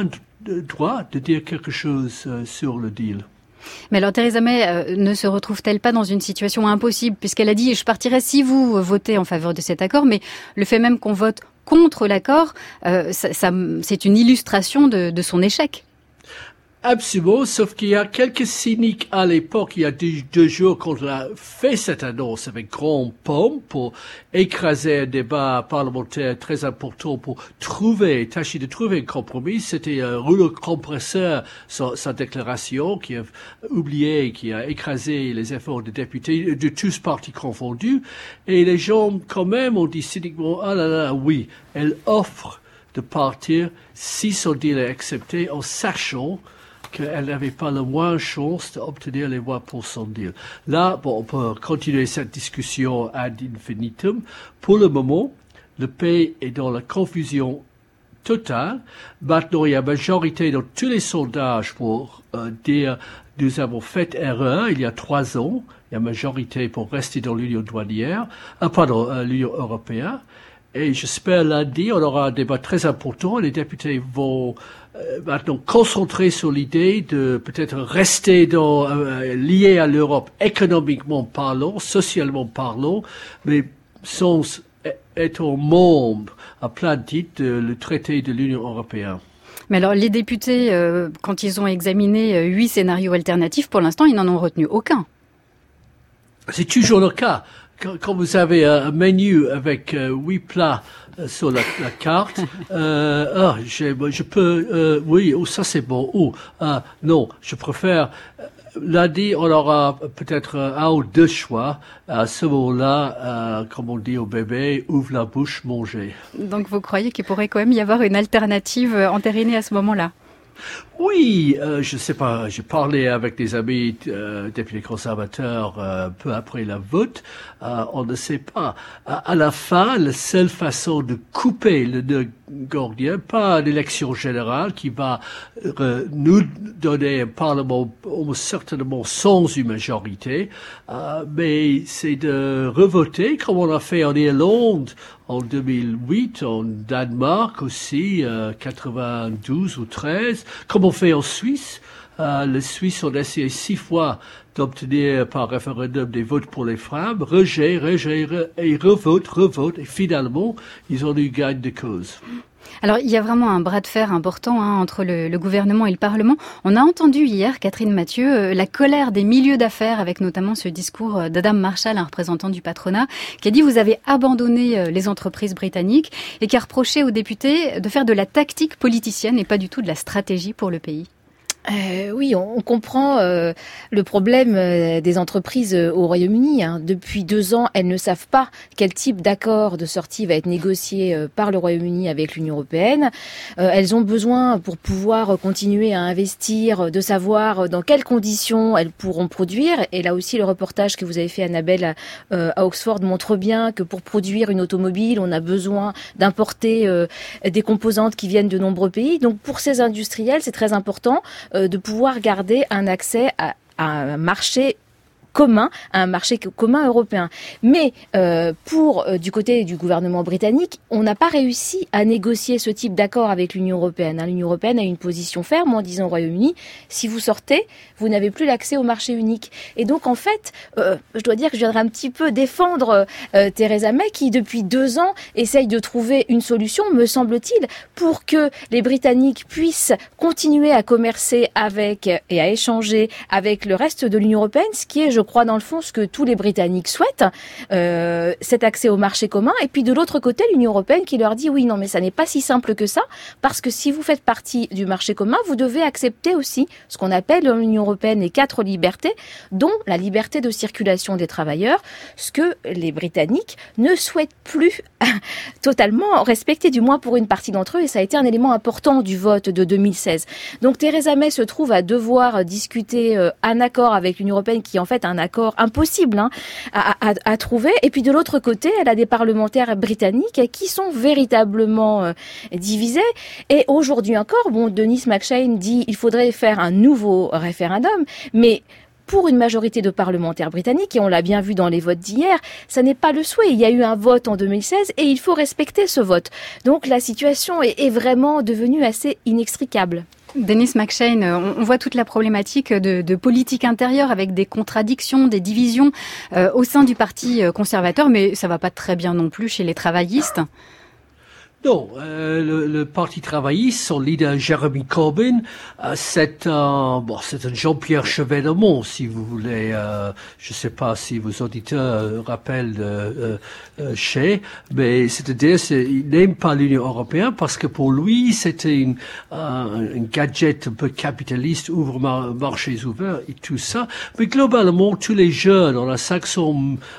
droit de dire quelque chose euh, sur le deal. Mais alors Theresa May euh, ne se retrouve-t-elle pas dans une situation impossible, puisqu'elle a dit « je partirai si vous votez en faveur de cet accord », mais le fait même qu'on vote contre l'accord, euh, ça, ça, c'est une illustration de, de son échec. Absolument, sauf qu'il y a quelques cyniques à l'époque, il y a deux, deux jours, quand on a fait cette annonce avec grand pompe pour écraser un débat parlementaire très important pour trouver, tâcher de trouver un compromis. C'était un rouleau compresseur, sa, sa déclaration, qui a oublié, qui a écrasé les efforts des députés de tous partis confondus. Et les gens, quand même, ont dit cyniquement, ah là là, oui, elle offre de partir si son deal est accepté en sachant qu'elle n'avait pas la moindre chance d'obtenir les voix pour son deal. Là, bon, on peut continuer cette discussion ad infinitum. Pour le moment, le pays est dans la confusion totale. Maintenant, il y a majorité dans tous les sondages pour euh, dire nous avons fait erreur il y a trois ans. Il y a majorité pour rester dans l'Union douanière, euh, pardon, euh, l'Union européenne. Et j'espère lundi, on aura un débat très important. Les députés vont euh, maintenant concentrer sur l'idée de peut-être rester dans, euh, lié à l'Europe économiquement parlant, socialement parlant, mais sans être membre à plein titre le traité de l'Union européenne. Mais alors, les députés, euh, quand ils ont examiné euh, huit scénarios alternatifs, pour l'instant, ils n'en ont retenu aucun. C'est toujours le cas. Quand vous avez un menu avec huit euh, plats euh, sur la, la carte, euh, ah, j'ai, je peux, euh, oui, oh, ça c'est bon, ou oh, ah, non, je préfère. Lundi, on aura peut-être un ou deux choix. À ce moment-là, euh, comme on dit au bébé, ouvre la bouche, manger. Donc vous croyez qu'il pourrait quand même y avoir une alternative entérinée à ce moment-là? Oui, euh, je ne sais pas, j'ai parlé avec des amis euh, députés conservateurs euh, peu après la vote, euh, on ne sait pas. À, à la fin, la seule façon de couper le nœud gordien, pas l'élection générale qui va euh, nous donner un parlement certainement sans une majorité, euh, mais c'est de revoter comme on a fait en Irlande en deux mille huit, en Danemark aussi, euh, quatre-vingt-douze ou treize, comme on fait en Suisse. Euh, les Suisses ont essayé six fois d'obtenir par référendum des votes pour les femmes, rejet, rejet, re, et revote, revote, et finalement, ils ont eu gain de cause. Alors, il y a vraiment un bras de fer important hein, entre le, le gouvernement et le Parlement. On a entendu hier, Catherine Mathieu, euh, la colère des milieux d'affaires, avec notamment ce discours d'Adam Marshall, un représentant du patronat, qui a dit « vous avez abandonné euh, les entreprises britanniques » et qui a reproché aux députés de faire de la tactique politicienne et pas du tout de la stratégie pour le pays. Euh, oui, on, on comprend euh, le problème euh, des entreprises euh, au Royaume-Uni. Hein. Depuis deux ans, elles ne savent pas quel type d'accord de sortie va être négocié euh, par le Royaume-Uni avec l'Union européenne. Euh, elles ont besoin, pour pouvoir continuer à investir, de savoir dans quelles conditions elles pourront produire. Et là aussi, le reportage que vous avez fait, Annabelle, euh, à Oxford montre bien que pour produire une automobile, on a besoin d'importer euh, des composantes qui viennent de nombreux pays. Donc, pour ces industriels, c'est très important de pouvoir garder un accès à, à un marché commun, à un marché commun européen. Mais euh, pour euh, du côté du gouvernement britannique, on n'a pas réussi à négocier ce type d'accord avec l'Union européenne. Hein. L'Union européenne a une position ferme en disant au Royaume-Uni, si vous sortez, vous n'avez plus l'accès au marché unique. Et donc en fait, euh, je dois dire que je viendrai un petit peu défendre euh, Theresa May qui depuis deux ans essaye de trouver une solution, me semble-t-il, pour que les Britanniques puissent continuer à commercer avec et à échanger avec le reste de l'Union européenne, ce qui est, je Je crois dans le fond ce que tous les Britanniques souhaitent, euh, cet accès au marché commun. Et puis de l'autre côté, l'Union européenne qui leur dit oui, non, mais ça n'est pas si simple que ça, parce que si vous faites partie du marché commun, vous devez accepter aussi ce qu'on appelle dans l'Union européenne les quatre libertés, dont la liberté de circulation des travailleurs, ce que les Britanniques ne souhaitent plus totalement respecter, du moins pour une partie d'entre eux, et ça a été un élément important du vote de deux mille seize. Donc Theresa May se trouve à devoir discuter euh, un accord avec l'Union européenne qui est en fait un accord impossible hein, à, à, à trouver. Et puis de l'autre côté, elle a des parlementaires britanniques qui sont véritablement euh, divisés. Et aujourd'hui encore, bon, Denis McShane dit il faudrait faire un nouveau référendum, mais pour une majorité de parlementaires britanniques, et on l'a bien vu dans les votes d'hier, ça n'est pas le souhait. Il y a eu un vote en deux mille seize et il faut respecter ce vote. Donc la situation est, est vraiment devenue assez inextricable. Denis McShane, on voit toute la problématique de, de politique intérieure avec des contradictions, des divisions euh, au sein du Parti conservateur, mais ça va pas très bien non plus chez les travaillistes. Non, euh, le, le Parti travailliste, son leader Jeremy Corbyn, euh, c'est un bon, c'est un Jean-Pierre Chevènement, si vous voulez. Euh, je ne sais pas si vos auditeurs euh, rappellent euh, euh, chez, mais c'est-à-dire c'est, il n'aime pas l'Union européenne parce que pour lui c'était une un, un gadget un peu capitaliste, ouvre mar- marchés ouverts et tout ça. Mais globalement, tous les jeunes, on a cinq cents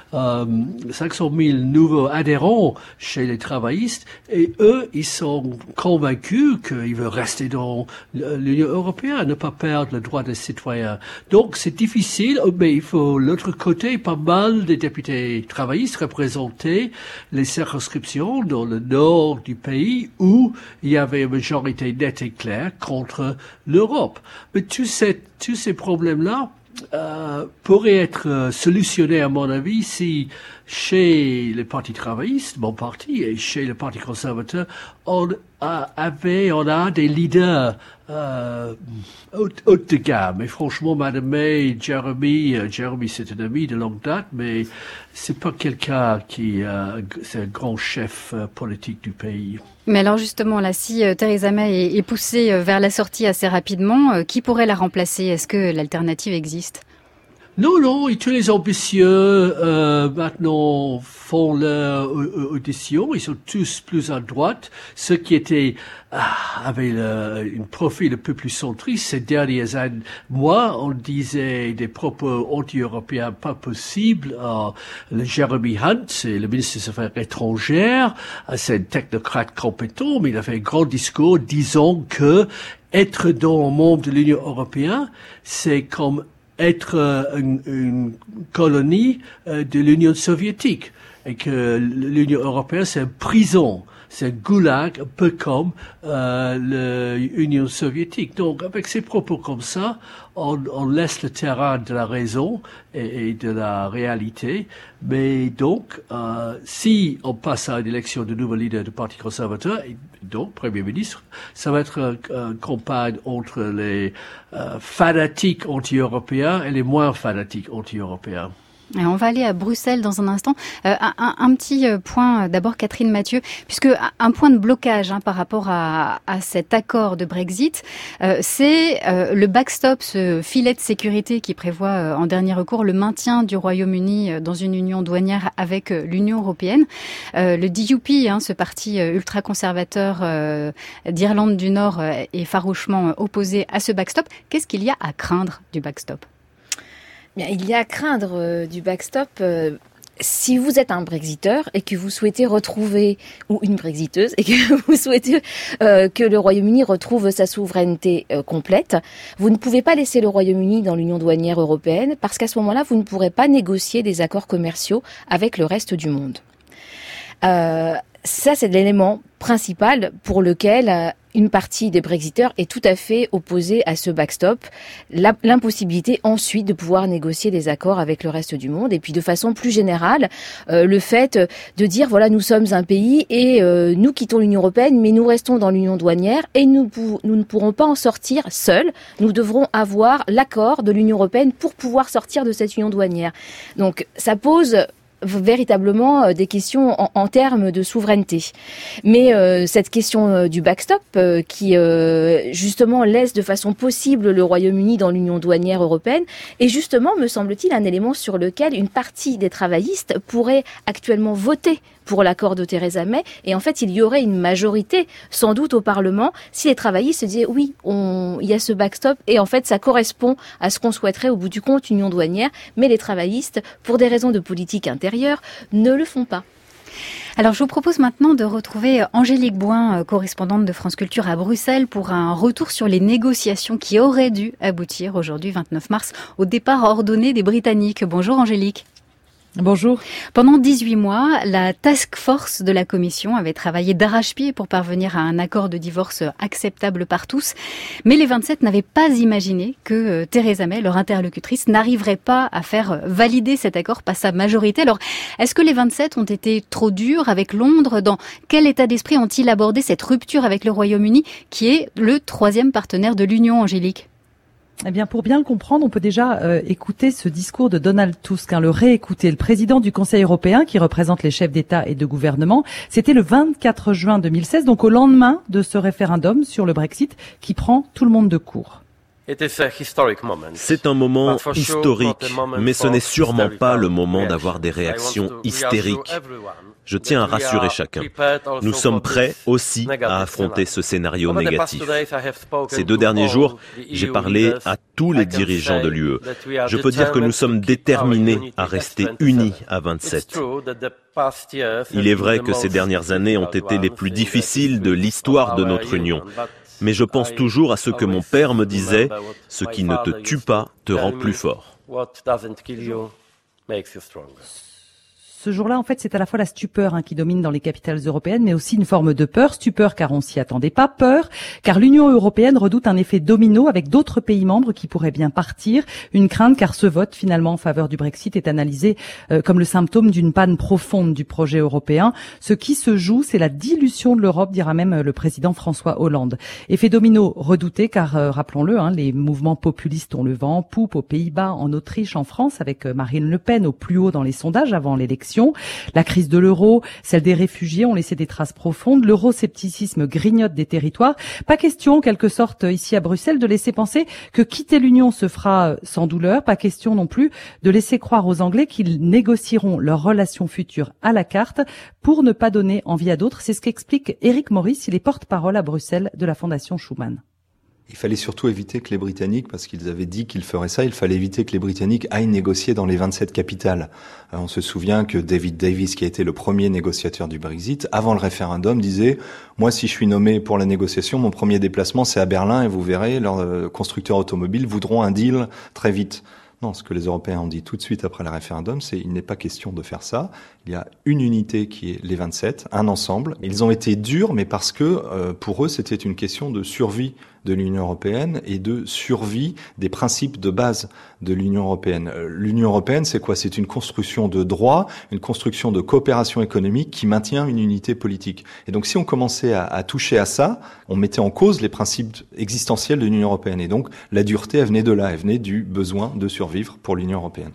mille nouveaux adhérents chez les travaillistes et eux, ils sont convaincus qu'ils veulent rester dans l'Union européenne, ne pas perdre le droit des citoyens. Donc, c'est difficile, mais il faut, de l'autre côté, pas mal de députés travaillistes représenter les circonscriptions dans le nord du pays où il y avait une majorité nette et claire contre l'Europe. Mais tous ces, tous ces problèmes-là, Euh, pourrait être euh, solutionné à mon avis si chez les partis travaillistes, mon parti, et chez le Parti conservateur, on a, avait, on a des leaders euh, haut, haut de gamme. Et franchement, Madame May, Jeremy, euh, Jeremy c'est un ami de longue date, mais c'est pas quelqu'un qui euh, c'est un grand chef euh, politique du pays. Mais alors justement, là, si euh, Theresa May est, est poussée euh, vers la sortie assez rapidement, euh, qui pourrait la remplacer? Est-ce que l'alternative existe? Non, non, et tous les ambitieux euh, maintenant font leur audition. Ils sont tous plus à droite. Ceux qui étaient ah, avaient le, un profil un peu plus centriste ces dernières années. Moi, on disait des propos anti-européens pas possibles. Euh, le Jeremy Hunt, c'est le ministre des Affaires étrangères, c'est un technocrate compétent, mais il a fait un grand discours disant que être dans le monde de l'Union européenne, c'est comme être euh, une, une colonie euh, de l'Union soviétique et que l'Union européenne c'est une prison, c'est un goulag un peu comme euh, l'Union soviétique. Donc avec ces propos comme ça, on, on laisse le terrain de la raison et, et de la réalité. Mais donc, euh, si on passe à une élection de nouveau leader du Parti conservateur, et donc Premier ministre, ça va être une, une campagne entre les euh, fanatiques anti-européens et les moins fanatiques anti-européens. Et on va aller à Bruxelles dans un instant. Euh, un, un petit point d'abord, Catherine Mathieu, puisque un point de blocage hein, par rapport à, à cet accord de Brexit, euh, c'est euh, le backstop, ce filet de sécurité qui prévoit euh, en dernier recours le maintien du Royaume-Uni dans une union douanière avec euh, l'Union européenne. Euh, le D U P, hein, ce parti euh, ultra-conservateur euh, d'Irlande du Nord, euh, est farouchement euh, opposé à ce backstop. Qu'est-ce qu'il y a à craindre du backstop ? Bien, il y a à craindre euh, du backstop. Euh, si vous êtes un Brexiteur et que vous souhaitez retrouver, ou une Brexiteuse, et que vous souhaitez euh, que le Royaume-Uni retrouve sa souveraineté euh, complète, vous ne pouvez pas laisser le Royaume-Uni dans l'Union douanière européenne parce qu'à ce moment-là, vous ne pourrez pas négocier des accords commerciaux avec le reste du monde. Euh, ça, c'est l'élément principal pour lequel euh, une partie des Brexiteurs est tout à fait opposée à ce backstop, la, l'impossibilité ensuite de pouvoir négocier des accords avec le reste du monde. Et puis de façon plus générale, euh, le fait de dire, voilà, nous sommes un pays et euh, nous quittons l'Union européenne, mais nous restons dans l'Union douanière et nous, pour, nous ne pourrons pas en sortir seuls. Nous devrons avoir l'accord de l'Union européenne pour pouvoir sortir de cette union douanière. Donc ça pose véritablement des questions en, en termes de souveraineté. Mais euh, cette question euh, du backstop euh, qui euh, justement laisse de façon possible le Royaume-Uni dans l'union douanière européenne est justement, me semble-t-il, un élément sur lequel une partie des travaillistes pourrait actuellement voter pour l'accord de Theresa May. Et en fait, il y aurait une majorité, sans doute au Parlement, si les travaillistes se disaient oui, on, il y a ce backstop et en fait, ça correspond à ce qu'on souhaiterait au bout du compte, union douanière. Mais les travaillistes, pour des raisons de politique intérieure, ne le font pas. Alors, je vous propose maintenant de retrouver Angélique Boin, correspondante de France Culture à Bruxelles, pour un retour sur les négociations qui auraient dû aboutir aujourd'hui, vingt-neuf mars, au départ ordonné des Britanniques. Bonjour Angélique. Bonjour. Pendant dix-huit mois, la task force de la Commission avait travaillé d'arrache-pied pour parvenir à un accord de divorce acceptable par tous. Mais les vingt-sept n'avaient pas imaginé que Theresa May, leur interlocutrice, n'arriverait pas à faire valider cet accord par sa majorité. Alors, est-ce que les vingt-sept ont été trop durs avec Londres? Dans quel état d'esprit ont-ils abordé cette rupture avec le Royaume-Uni, qui est le troisième partenaire de l'Union, Angélique? Eh bien, pour bien le comprendre, on peut déjà euh, écouter ce discours de Donald Tusk, hein, le réécouter. Le président du Conseil européen, qui représente les chefs d'État et de gouvernement, c'était le vingt-quatre juin deux mille seize, donc au lendemain de ce référendum sur le Brexit, qui prend tout le monde de court. C'est un moment historique, mais ce n'est sûrement pas le moment d'avoir des réactions hystériques. Je tiens à rassurer chacun. Nous sommes prêts aussi à affronter ce scénario négatif. Ces deux derniers jours, j'ai parlé à tous les dirigeants de l'U E. Je peux dire que nous sommes déterminés à rester unis à vingt-sept. Il est vrai que ces dernières années ont été les plus difficiles de l'histoire de notre Union. Mais je pense toujours à ce que mon père me disait, ce qui ne te tue pas te rend plus fort. Ce jour-là, en fait, c'est à la fois la stupeur hein, qui domine dans les capitales européennes, mais aussi une forme de peur. Stupeur car on s'y attendait pas. Peur car l'Union européenne redoute un effet domino avec d'autres pays membres qui pourraient bien partir. Une crainte car ce vote, finalement, en faveur du Brexit est analysé euh, comme le symptôme d'une panne profonde du projet européen. Ce qui se joue, c'est la dilution de l'Europe, dira même le président François Hollande. Effet domino redouté car, euh, rappelons-le, hein, les mouvements populistes ont le vent en poupe aux Pays-Bas, en Autriche, en France, avec euh, Marine Le Pen au plus haut dans les sondages avant l'élection. La crise de l'euro, celle des réfugiés ont laissé des traces profondes. L'euroscepticisme grignote des territoires. Pas question, en quelque sorte, ici à Bruxelles, de laisser penser que quitter l'Union se fera sans douleur. Pas question non plus de laisser croire aux Anglais qu'ils négocieront leurs relations futures à la carte pour ne pas donner envie à d'autres. C'est ce qu'explique Éric Maurice, il est porte-parole à Bruxelles de la Fondation Schuman. Il fallait surtout éviter que les Britanniques, parce qu'ils avaient dit qu'ils feraient ça, il fallait éviter que les Britanniques aillent négocier dans les vingt-sept capitales. Alors on se souvient que David Davis, qui a été le premier négociateur du Brexit, avant le référendum, disait « Moi, si je suis nommé pour la négociation, mon premier déplacement, c'est à Berlin, et vous verrez, leurs constructeurs automobiles voudront un deal très vite. » Non, ce que les Européens ont dit tout de suite après le référendum, c'est il n'est pas question de faire ça. Il y a une unité qui est les vingt-sept, un ensemble. Ils ont été durs, mais parce que euh, pour eux, c'était une question de survie de l'Union européenne et de survie des principes de base de l'Union européenne. L'Union européenne, c'est quoi? C'est une construction de droit, une construction de coopération économique qui maintient une unité politique. Et donc, si on commençait à, à toucher à ça, on mettait en cause les principes existentiels de l'Union européenne. Et donc, la dureté, elle venait de là, elle venait du besoin de survivre pour l'Union européenne.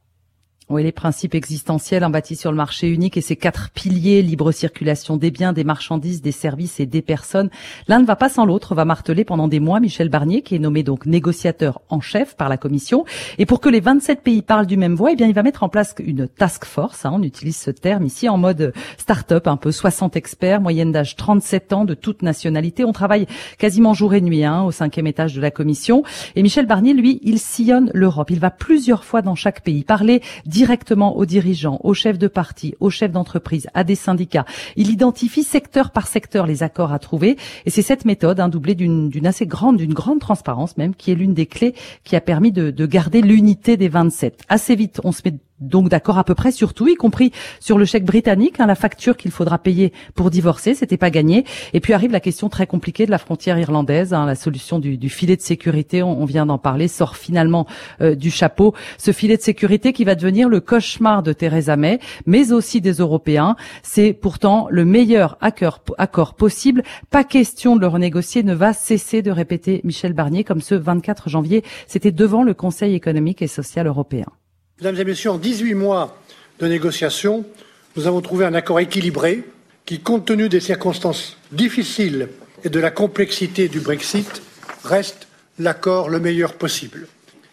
Oui, les principes existentiels bâtis sur le marché unique et ses quatre piliers, libre circulation des biens, des marchandises, des services et des personnes. L'un ne va pas sans l'autre, va marteler pendant des mois Michel Barnier, qui est nommé donc négociateur en chef par la Commission. Et pour que les vingt-sept pays parlent du même voix, eh bien, il va mettre en place une task force, hein, on utilise ce terme ici en mode start-up, un peu soixante experts, moyenne d'âge trente-sept ans, de toute nationalité. On travaille quasiment jour et nuit, hein, au cinquième étage de la Commission. Et Michel Barnier, lui, il sillonne l'Europe. Il va plusieurs fois dans chaque pays parler directement aux dirigeants, aux chefs de parti, aux chefs d'entreprise, à des syndicats. Il identifie secteur par secteur les accords à trouver. Et c'est cette méthode, hein, doublée d'une, d'une assez grande, d'une grande transparence même, qui est l'une des clés qui a permis de, de garder l'unité des vingt-sept. Assez vite, on se met donc d'accord à peu près sur tout, y compris sur le chèque britannique, hein, la facture qu'il faudra payer pour divorcer, c'était pas gagné. Et puis arrive la question très compliquée de la frontière irlandaise, hein, la solution du, du filet de sécurité, on, on vient d'en parler, sort finalement euh, du chapeau. Ce filet de sécurité qui va devenir le cauchemar de Theresa May, mais aussi des Européens. C'est pourtant le meilleur accord, accord possible. Pas question de le renégocier, ne va cesser de répéter Michel Barnier, comme ce vingt-quatre janvier, c'était devant le Conseil économique et social européen. Mesdames et messieurs, en dix-huit mois de négociations, nous avons trouvé un accord équilibré qui, compte tenu des circonstances difficiles et de la complexité du Brexit, reste l'accord le meilleur possible.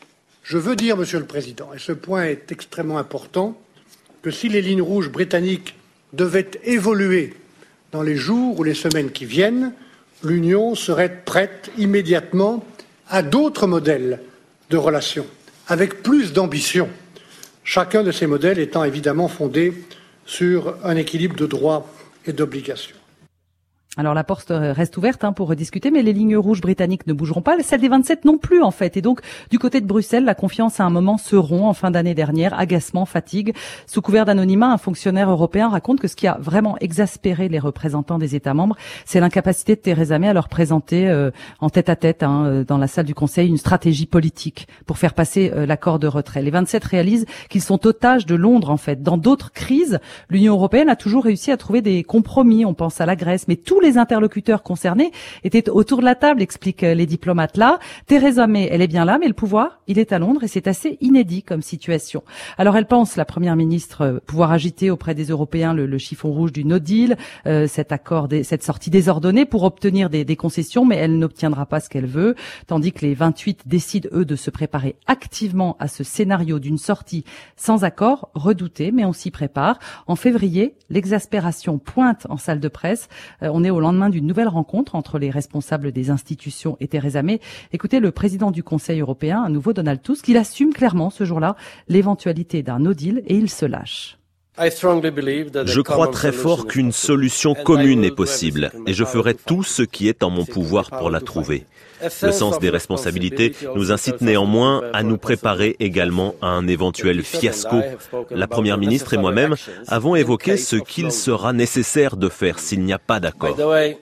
Je veux dire, Monsieur le Président, et ce point est extrêmement important, que si les lignes rouges britanniques devaient évoluer dans les jours ou les semaines qui viennent, l'Union serait prête immédiatement à d'autres modèles de relations, avec plus d'ambition. Chacun de ces modèles étant évidemment fondé sur un équilibre de droits et d'obligations. Alors la porte reste ouverte hein, pour rediscuter, mais les lignes rouges britanniques ne bougeront pas, celles des vingt-sept non plus en fait. Et donc du côté de Bruxelles, la confiance à un moment se rompt en fin d'année dernière, agacement, fatigue. Sous couvert d'anonymat, un fonctionnaire européen raconte que ce qui a vraiment exaspéré les représentants des États membres, c'est l'incapacité de Theresa May à leur présenter euh, en tête à tête hein, dans la salle du Conseil une stratégie politique pour faire passer euh, l'accord de retrait. Les vingt-sept réalisent qu'ils sont otages de Londres en fait. Dans d'autres crises, l'Union européenne a toujours réussi à trouver des compromis. On pense à la Grèce, mais tous les Les interlocuteurs concernés étaient autour de la table, expliquent les diplomates là. Theresa May, elle est bien là, mais le pouvoir, il est à Londres et c'est assez inédit comme situation. Alors elle pense, la première ministre, pouvoir agiter auprès des Européens le, le chiffon rouge du no deal, euh, cet accord, des, cette sortie désordonnée pour obtenir des, des concessions, mais elle n'obtiendra pas ce qu'elle veut, tandis que les vingt-huit décident eux de se préparer activement à ce scénario d'une sortie sans accord, redouté, mais on s'y prépare. En février, l'exaspération pointe en salle de presse. Euh, on est au lendemain d'une nouvelle rencontre entre les responsables des institutions et Theresa May. Écoutez le président du Conseil européen, à nouveau Donald Tusk, il assume clairement ce jour-là l'éventualité d'un no deal et il se lâche. Je crois très fort qu'une solution commune est possible et je ferai tout ce qui est en mon pouvoir pour la trouver. Le sens des responsabilités nous incite néanmoins à nous préparer également à un éventuel fiasco. La Première ministre et moi-même avons évoqué ce qu'il sera nécessaire de faire s'il n'y a pas d'accord.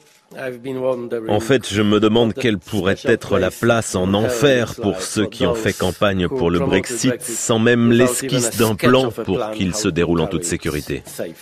En fait, je me demande quelle pourrait être la place en enfer pour ceux qui ont fait campagne pour le Brexit sans même l'esquisse d'un plan pour qu'il se déroule en toute sécurité.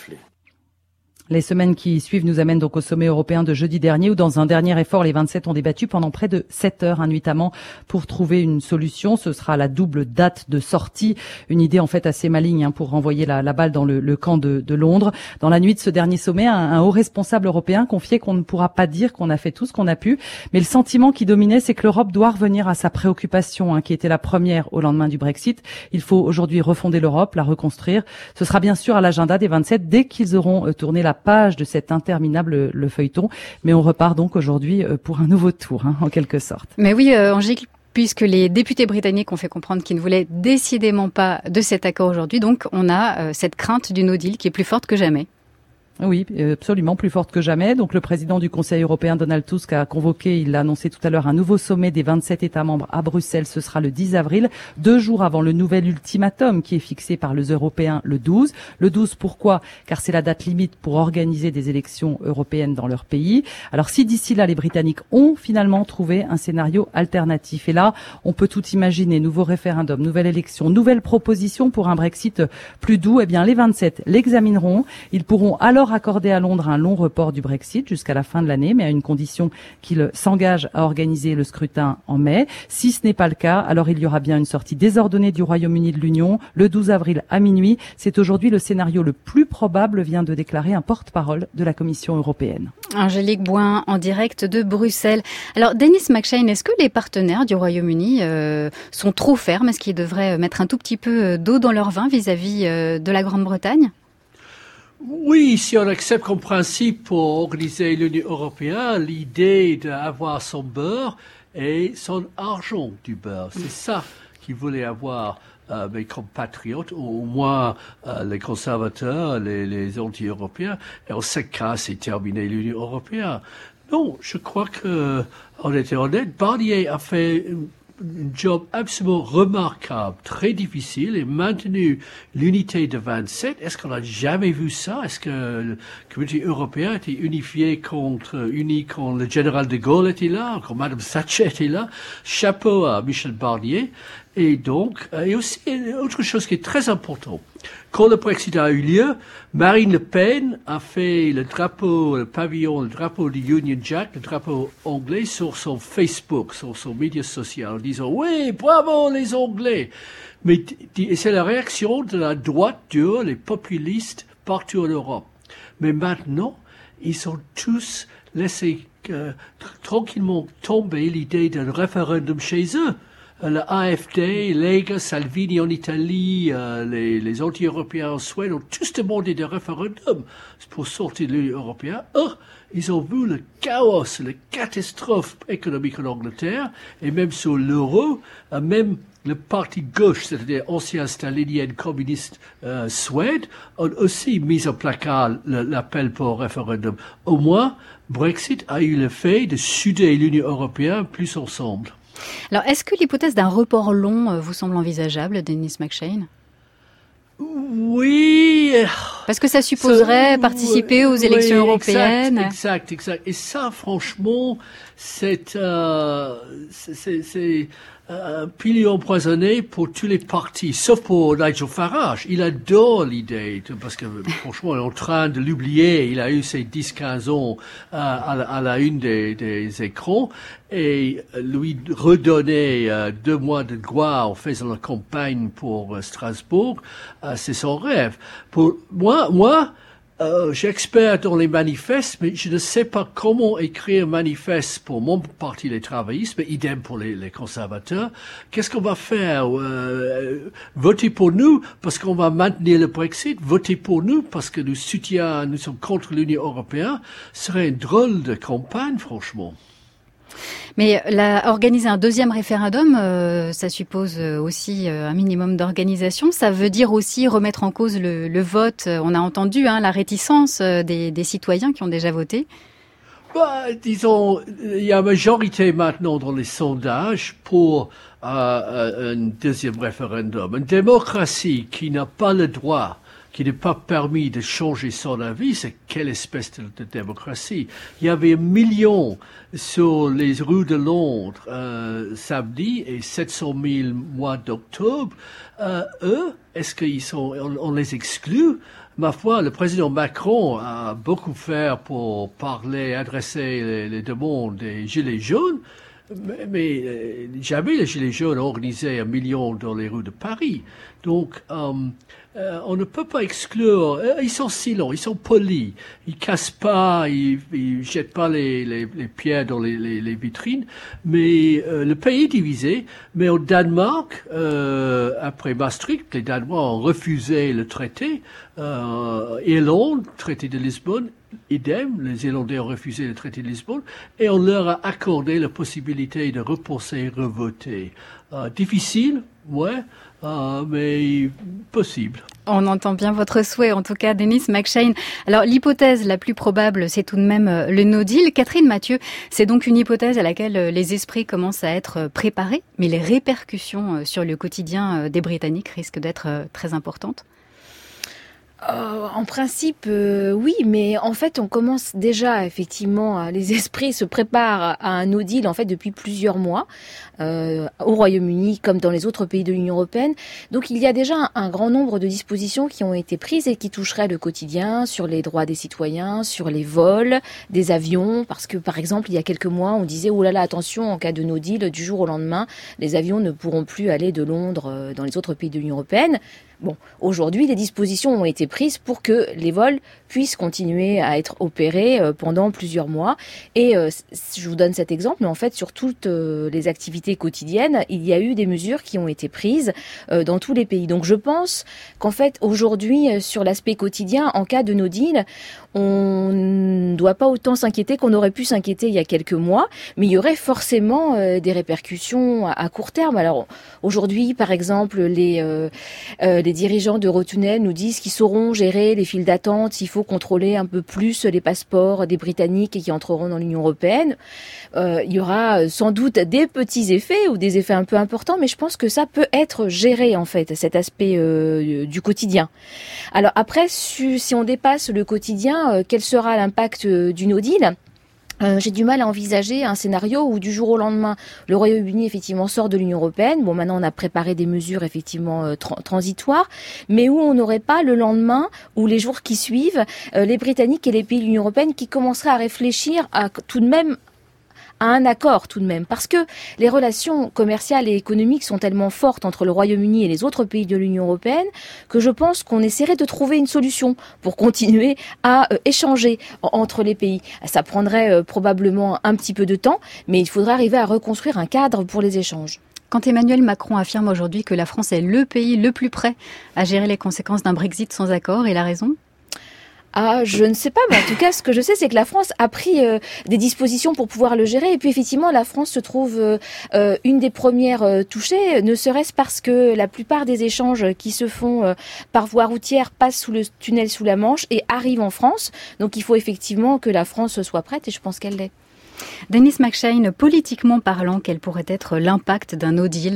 Les semaines qui suivent nous amènent donc au sommet européen de jeudi dernier où dans un dernier effort, les vingt-sept ont débattu pendant près de sept heures, hein, nuitamment, pour trouver une solution. Ce sera la double date de sortie. Une idée en fait assez maligne hein, pour renvoyer la, la balle dans le, le camp de, de Londres. Dans la nuit de ce dernier sommet, un, un haut responsable européen confiait qu'on ne pourra pas dire qu'on a fait tout ce qu'on a pu. Mais le sentiment qui dominait, c'est que l'Europe doit revenir à sa préoccupation, hein, qui était la première au lendemain du Brexit. Il faut aujourd'hui refonder l'Europe, la reconstruire. Ce sera bien sûr à l'agenda des vingt-sept dès qu'ils auront euh, tourné la page de cet interminable le feuilleton. Mais on repart donc aujourd'hui pour un nouveau tour, hein, en quelque sorte. Mais oui, euh, Angélique, puisque les députés britanniques ont fait comprendre qu'ils ne voulaient décidément pas de cet accord aujourd'hui, donc on a euh, cette crainte du no deal qui est plus forte que jamais. Oui, absolument, plus forte que jamais. Donc le président du Conseil européen, Donald Tusk, a convoqué, il l'a annoncé tout à l'heure, un nouveau sommet des vingt-sept États membres à Bruxelles. Ce sera le dix avril, deux jours avant le nouvel ultimatum qui est fixé par les Européens le douze. Le douze, pourquoi ? Car c'est la date limite pour organiser des élections européennes dans leur pays. Alors si d'ici là, les Britanniques ont finalement trouvé un scénario alternatif, et là, on peut tout imaginer, nouveau référendum, nouvelle élection, nouvelle proposition pour un Brexit plus doux, eh bien les vingt-sept l'examineront. Ils pourront alors accorder à Londres un long report du Brexit jusqu'à la fin de l'année, mais à une condition qu'il s'engage à organiser le scrutin en mai. Si ce n'est pas le cas, alors il y aura bien une sortie désordonnée du Royaume-Uni de l'Union le douze avril à minuit. C'est aujourd'hui le scénario le plus probable, vient de déclarer un porte-parole de la Commission européenne. Angélique Boin en direct de Bruxelles. Alors Denis McShane, est-ce que les partenaires du Royaume-Uni euh, sont trop fermes ? Est-ce qu'ils devraient mettre un tout petit peu d'eau dans leur vin vis-à-vis euh, de la Grande-Bretagne ? Oui, si on accepte comme principe pour organiser l'Union européenne l'idée d'avoir son beurre et son argent du beurre. C'est ça qu'ils voulaient avoir euh, mes compatriotes, ou au moins euh, les conservateurs, les, les anti-européens. Et on sait que c'est terminé l'Union européenne. Non, je crois que, on était honnête, Barnier a fait un job absolument remarquable, très difficile, et maintenu l'unité de vingt-sept. Est-ce qu'on n'a jamais vu ça? Est-ce que le communauté européenne était unifié contre, uni quand le général de Gaulle était là, quand Madame Thatcher était là? Chapeau à Michel Barnier. Et donc, et aussi, autre chose qui est très important. Quand le Brexit a eu lieu, Marine Le Pen a fait le drapeau, le pavillon, le drapeau du Union Jack, le drapeau anglais, sur son Facebook, sur son média social, en disant « Oui, bravo les Anglais !» Mais c'est la réaction de la droite dure, les populistes, partout en Europe. Mais maintenant, ils ont tous laissé euh, tranquillement tomber l'idée d'un référendum chez eux. la A F D, Lega, Salvini en Italie, euh, les, les anti-européens en Suède ont tous demandé des référendums pour sortir de l'Union européenne. Or, ils ont vu le chaos, la catastrophe économique en Angleterre, et même sur l'euro, euh, même le parti gauche, c'est-à-dire ancien stalinien communiste euh, Suède, ont aussi mis au placard le, l'appel pour référendum. Au moins, Brexit a eu l'effet de souder l'Union européenne plus ensemble. Alors, est-ce que l'hypothèse d'un report long euh, vous semble envisageable, Denis McShane ? Oui. Parce que ça supposerait ça, participer aux élections oui, européennes. Exact, exact, exact. Et ça, franchement, c'est, euh, c'est, c'est, c'est un pilier empoisonné pour tous les partis, sauf pour Nigel Farage. Il adore l'idée, parce que franchement, on est en train de l'oublier. Il a eu ses dix quinze ans euh, à, la, à la une des, des écrans, et lui redonner euh, deux mois de gloire en faisant la campagne pour euh, Strasbourg, euh, c'est son rêve. Pour moi, moi, Euh, j'expert dans les manifestes, mais je ne sais pas comment écrire un manifeste pour mon parti, les travaillistes, mais idem pour les, les conservateurs. Qu'est-ce qu'on va faire? euh, Voter pour nous parce qu'on va maintenir le Brexit, voter pour nous parce que nous soutiens, nous sommes contre l'Union européenne, serait une drôle de campagne, franchement. Mais la, organiser un deuxième référendum, euh, ça suppose aussi euh, un minimum d'organisation. Ça veut dire aussi remettre en cause le, le vote. On a entendu hein, la réticence des, des citoyens qui ont déjà voté. Bah, disons, il y a majorité maintenant dans les sondages pour euh, un deuxième référendum. Une démocratie qui n'a pas le droit, qui n'est pas permis de changer son avis, c'est quelle espèce de, de démocratie? Il y avait un million sur les rues de Londres euh, samedi et sept cent mille mois d'octobre. Euh, eux, est-ce qu'ils sont, on, on les exclut? Ma foi, le président Macron a beaucoup fait pour parler, adresser les, les demandes des Gilets jaunes. Mais, mais euh, jamais les Gilets jaunes ont organisé un million dans les rues de Paris. Donc, euh, euh, on ne peut pas exclure. Euh, ils sont silents, ils sont polis. Ils cassent pas, ils, ils jettent pas les, les, les pierres dans les, les, les vitrines. Mais euh, le pays est divisé. Mais au Danemark, euh, après Maastricht, les Danois ont refusé le traité. Euh, Irlande, traité de Lisbonne. Idem, les Irlandais ont refusé le traité de Lisbonne et on leur a accordé la possibilité de repenser et revoter. Euh, difficile, ouais, euh, mais possible. On entend bien votre souhait, en tout cas, Denis McShane. Alors, l'hypothèse la plus probable, c'est tout de même le no deal. Catherine Mathieu, c'est donc une hypothèse à laquelle les esprits commencent à être préparés, mais les répercussions sur le quotidien des Britanniques risquent d'être très importantes. Euh, en principe, euh, oui, mais en fait, on commence déjà, effectivement, les esprits se préparent à un no deal, en fait, depuis plusieurs mois, euh, au Royaume-Uni, comme dans les autres pays de l'Union européenne. Donc, il y a déjà un, un grand nombre de dispositions qui ont été prises et qui toucheraient le quotidien, sur les droits des citoyens, sur les vols, des avions, parce que, par exemple, il y a quelques mois, on disait, oh là là, attention, en cas de no deal, du jour au lendemain, les avions ne pourront plus aller de Londres euh, dans les autres pays de l'Union européenne. Bon, aujourd'hui, les dispositions ont été prises pour que les vols puissent continuer à être opérés pendant plusieurs mois. Et euh, je vous donne cet exemple, mais en fait, sur toutes euh, les activités quotidiennes, il y a eu des mesures qui ont été prises euh, dans tous les pays. Donc, je pense qu'en fait, aujourd'hui, sur l'aspect quotidien, en cas de no deal, on ne doit pas autant s'inquiéter qu'on aurait pu s'inquiéter il y a quelques mois, mais il y aurait forcément euh, des répercussions à, à court terme. Alors, aujourd'hui, par exemple, les, euh, euh, les dirigeants d'Eurotunnel nous disent qu'ils sauront gérer les files d'attente, s'il faut contrôler un peu plus les passeports des Britanniques qui entreront dans l'Union européenne. Euh, il y aura sans doute des petits effets ou des effets un peu importants, mais je pense que ça peut être géré, en fait, cet aspect euh, du quotidien. Alors après, si, si on dépasse le quotidien, euh, quel sera l'impact euh, du no deal ? Euh, j'ai du mal à envisager un scénario où du jour au lendemain, le Royaume-Uni effectivement sort de l'Union européenne. Bon, maintenant on a préparé des mesures effectivement euh, tra- transitoires, mais où on n'aurait pas le lendemain ou les jours qui suivent euh, les Britanniques et les pays de l'Union européenne qui commenceraient à réfléchir à tout de même à un accord tout de même, parce que les relations commerciales et économiques sont tellement fortes entre le Royaume-Uni et les autres pays de l'Union européenne que je pense qu'on essaierait de trouver une solution pour continuer à euh, échanger entre les pays. Ça prendrait euh, probablement un petit peu de temps, mais il faudrait arriver à reconstruire un cadre pour les échanges. Quand Emmanuel Macron affirme aujourd'hui que la France est le pays le plus prêt à gérer les conséquences d'un Brexit sans accord, il a raison ? Ah, je ne sais pas, mais en tout cas, ce que je sais, c'est que la France a pris euh, des dispositions pour pouvoir le gérer. Et puis, effectivement, la France se trouve euh, euh, une des premières euh, touchées, ne serait-ce parce que la plupart des échanges qui se font euh, par voie routière passent sous le tunnel sous la Manche et arrivent en France. Donc, il faut effectivement que la France soit prête, et je pense qu'elle l'est. Denis McShane, politiquement parlant, quel pourrait être l'impact d'un no deal ?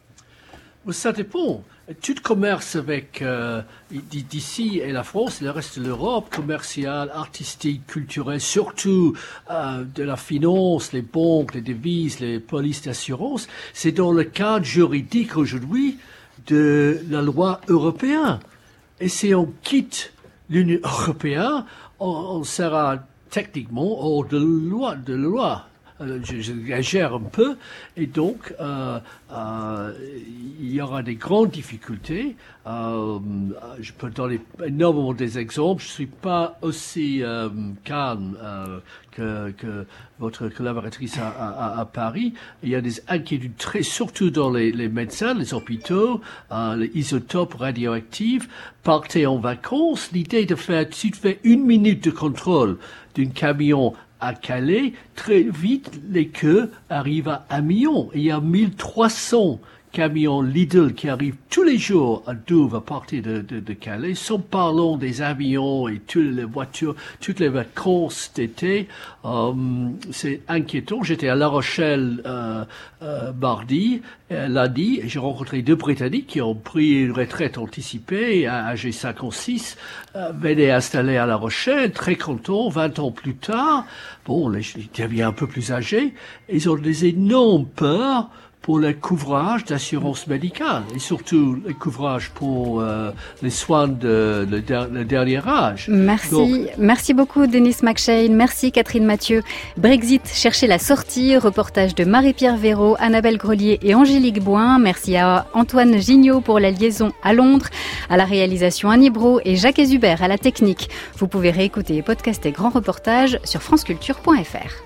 Ça dépend. Tout commerce avec euh, d'ici et la France et le reste de l'Europe, commercial, artistique, culturel, surtout euh, de la finance, les banques, les devises, les polices d'assurance, c'est dans le cadre juridique aujourd'hui de la loi européenne. Et si on quitte l'Union européenne, on, on sera techniquement hors de loi, de la loi. Je, je gère un peu, et donc euh, euh, il y aura des grandes difficultés. Euh, je peux donner énormément des exemples. Je suis pas aussi euh, calme euh, que, que votre collaboratrice à, à, à Paris. Il y a des inquiétudes très, surtout dans les, les médecins, les hôpitaux, euh, les isotopes radioactifs. Partez en vacances. L'idée de faire, si tu fais une minute de contrôle d'un camion à Calais, très vite, les queues arrivent à un million. Il y a mille trois cents camions Lidl qui arrivent tous les jours à Douvres à partir de, de, de Calais, sans parlant des avions et toutes les voitures, toutes les vacances d'été. Euh, c'est inquiétant. J'étais à La Rochelle euh, euh, mardi, euh, lundi, et j'ai rencontré deux Britanniques qui ont pris une retraite anticipée à âge cinquante-six, euh, venaient installer à La Rochelle, très contents, vingt ans plus tard. Bon, les, ils deviennent un peu plus âgés. Ils ont des énormes peurs pour le couvrage d'assurance médicale et surtout le couvrage pour euh, les soins de le, der, le dernier âge. Merci, Donc, merci beaucoup Denis McShane, merci Catherine Mathieu. Brexit, cherchez la sortie, reportage de Marie-Pierre Véraud, Annabelle Grelier et Angélique Boin. Merci à Antoine Gignot pour la liaison à Londres, à la réalisation Annie Brault et Jacques Hubert à la technique. Vous pouvez réécouter et podcaster Grand Reportage sur franceculture point f r.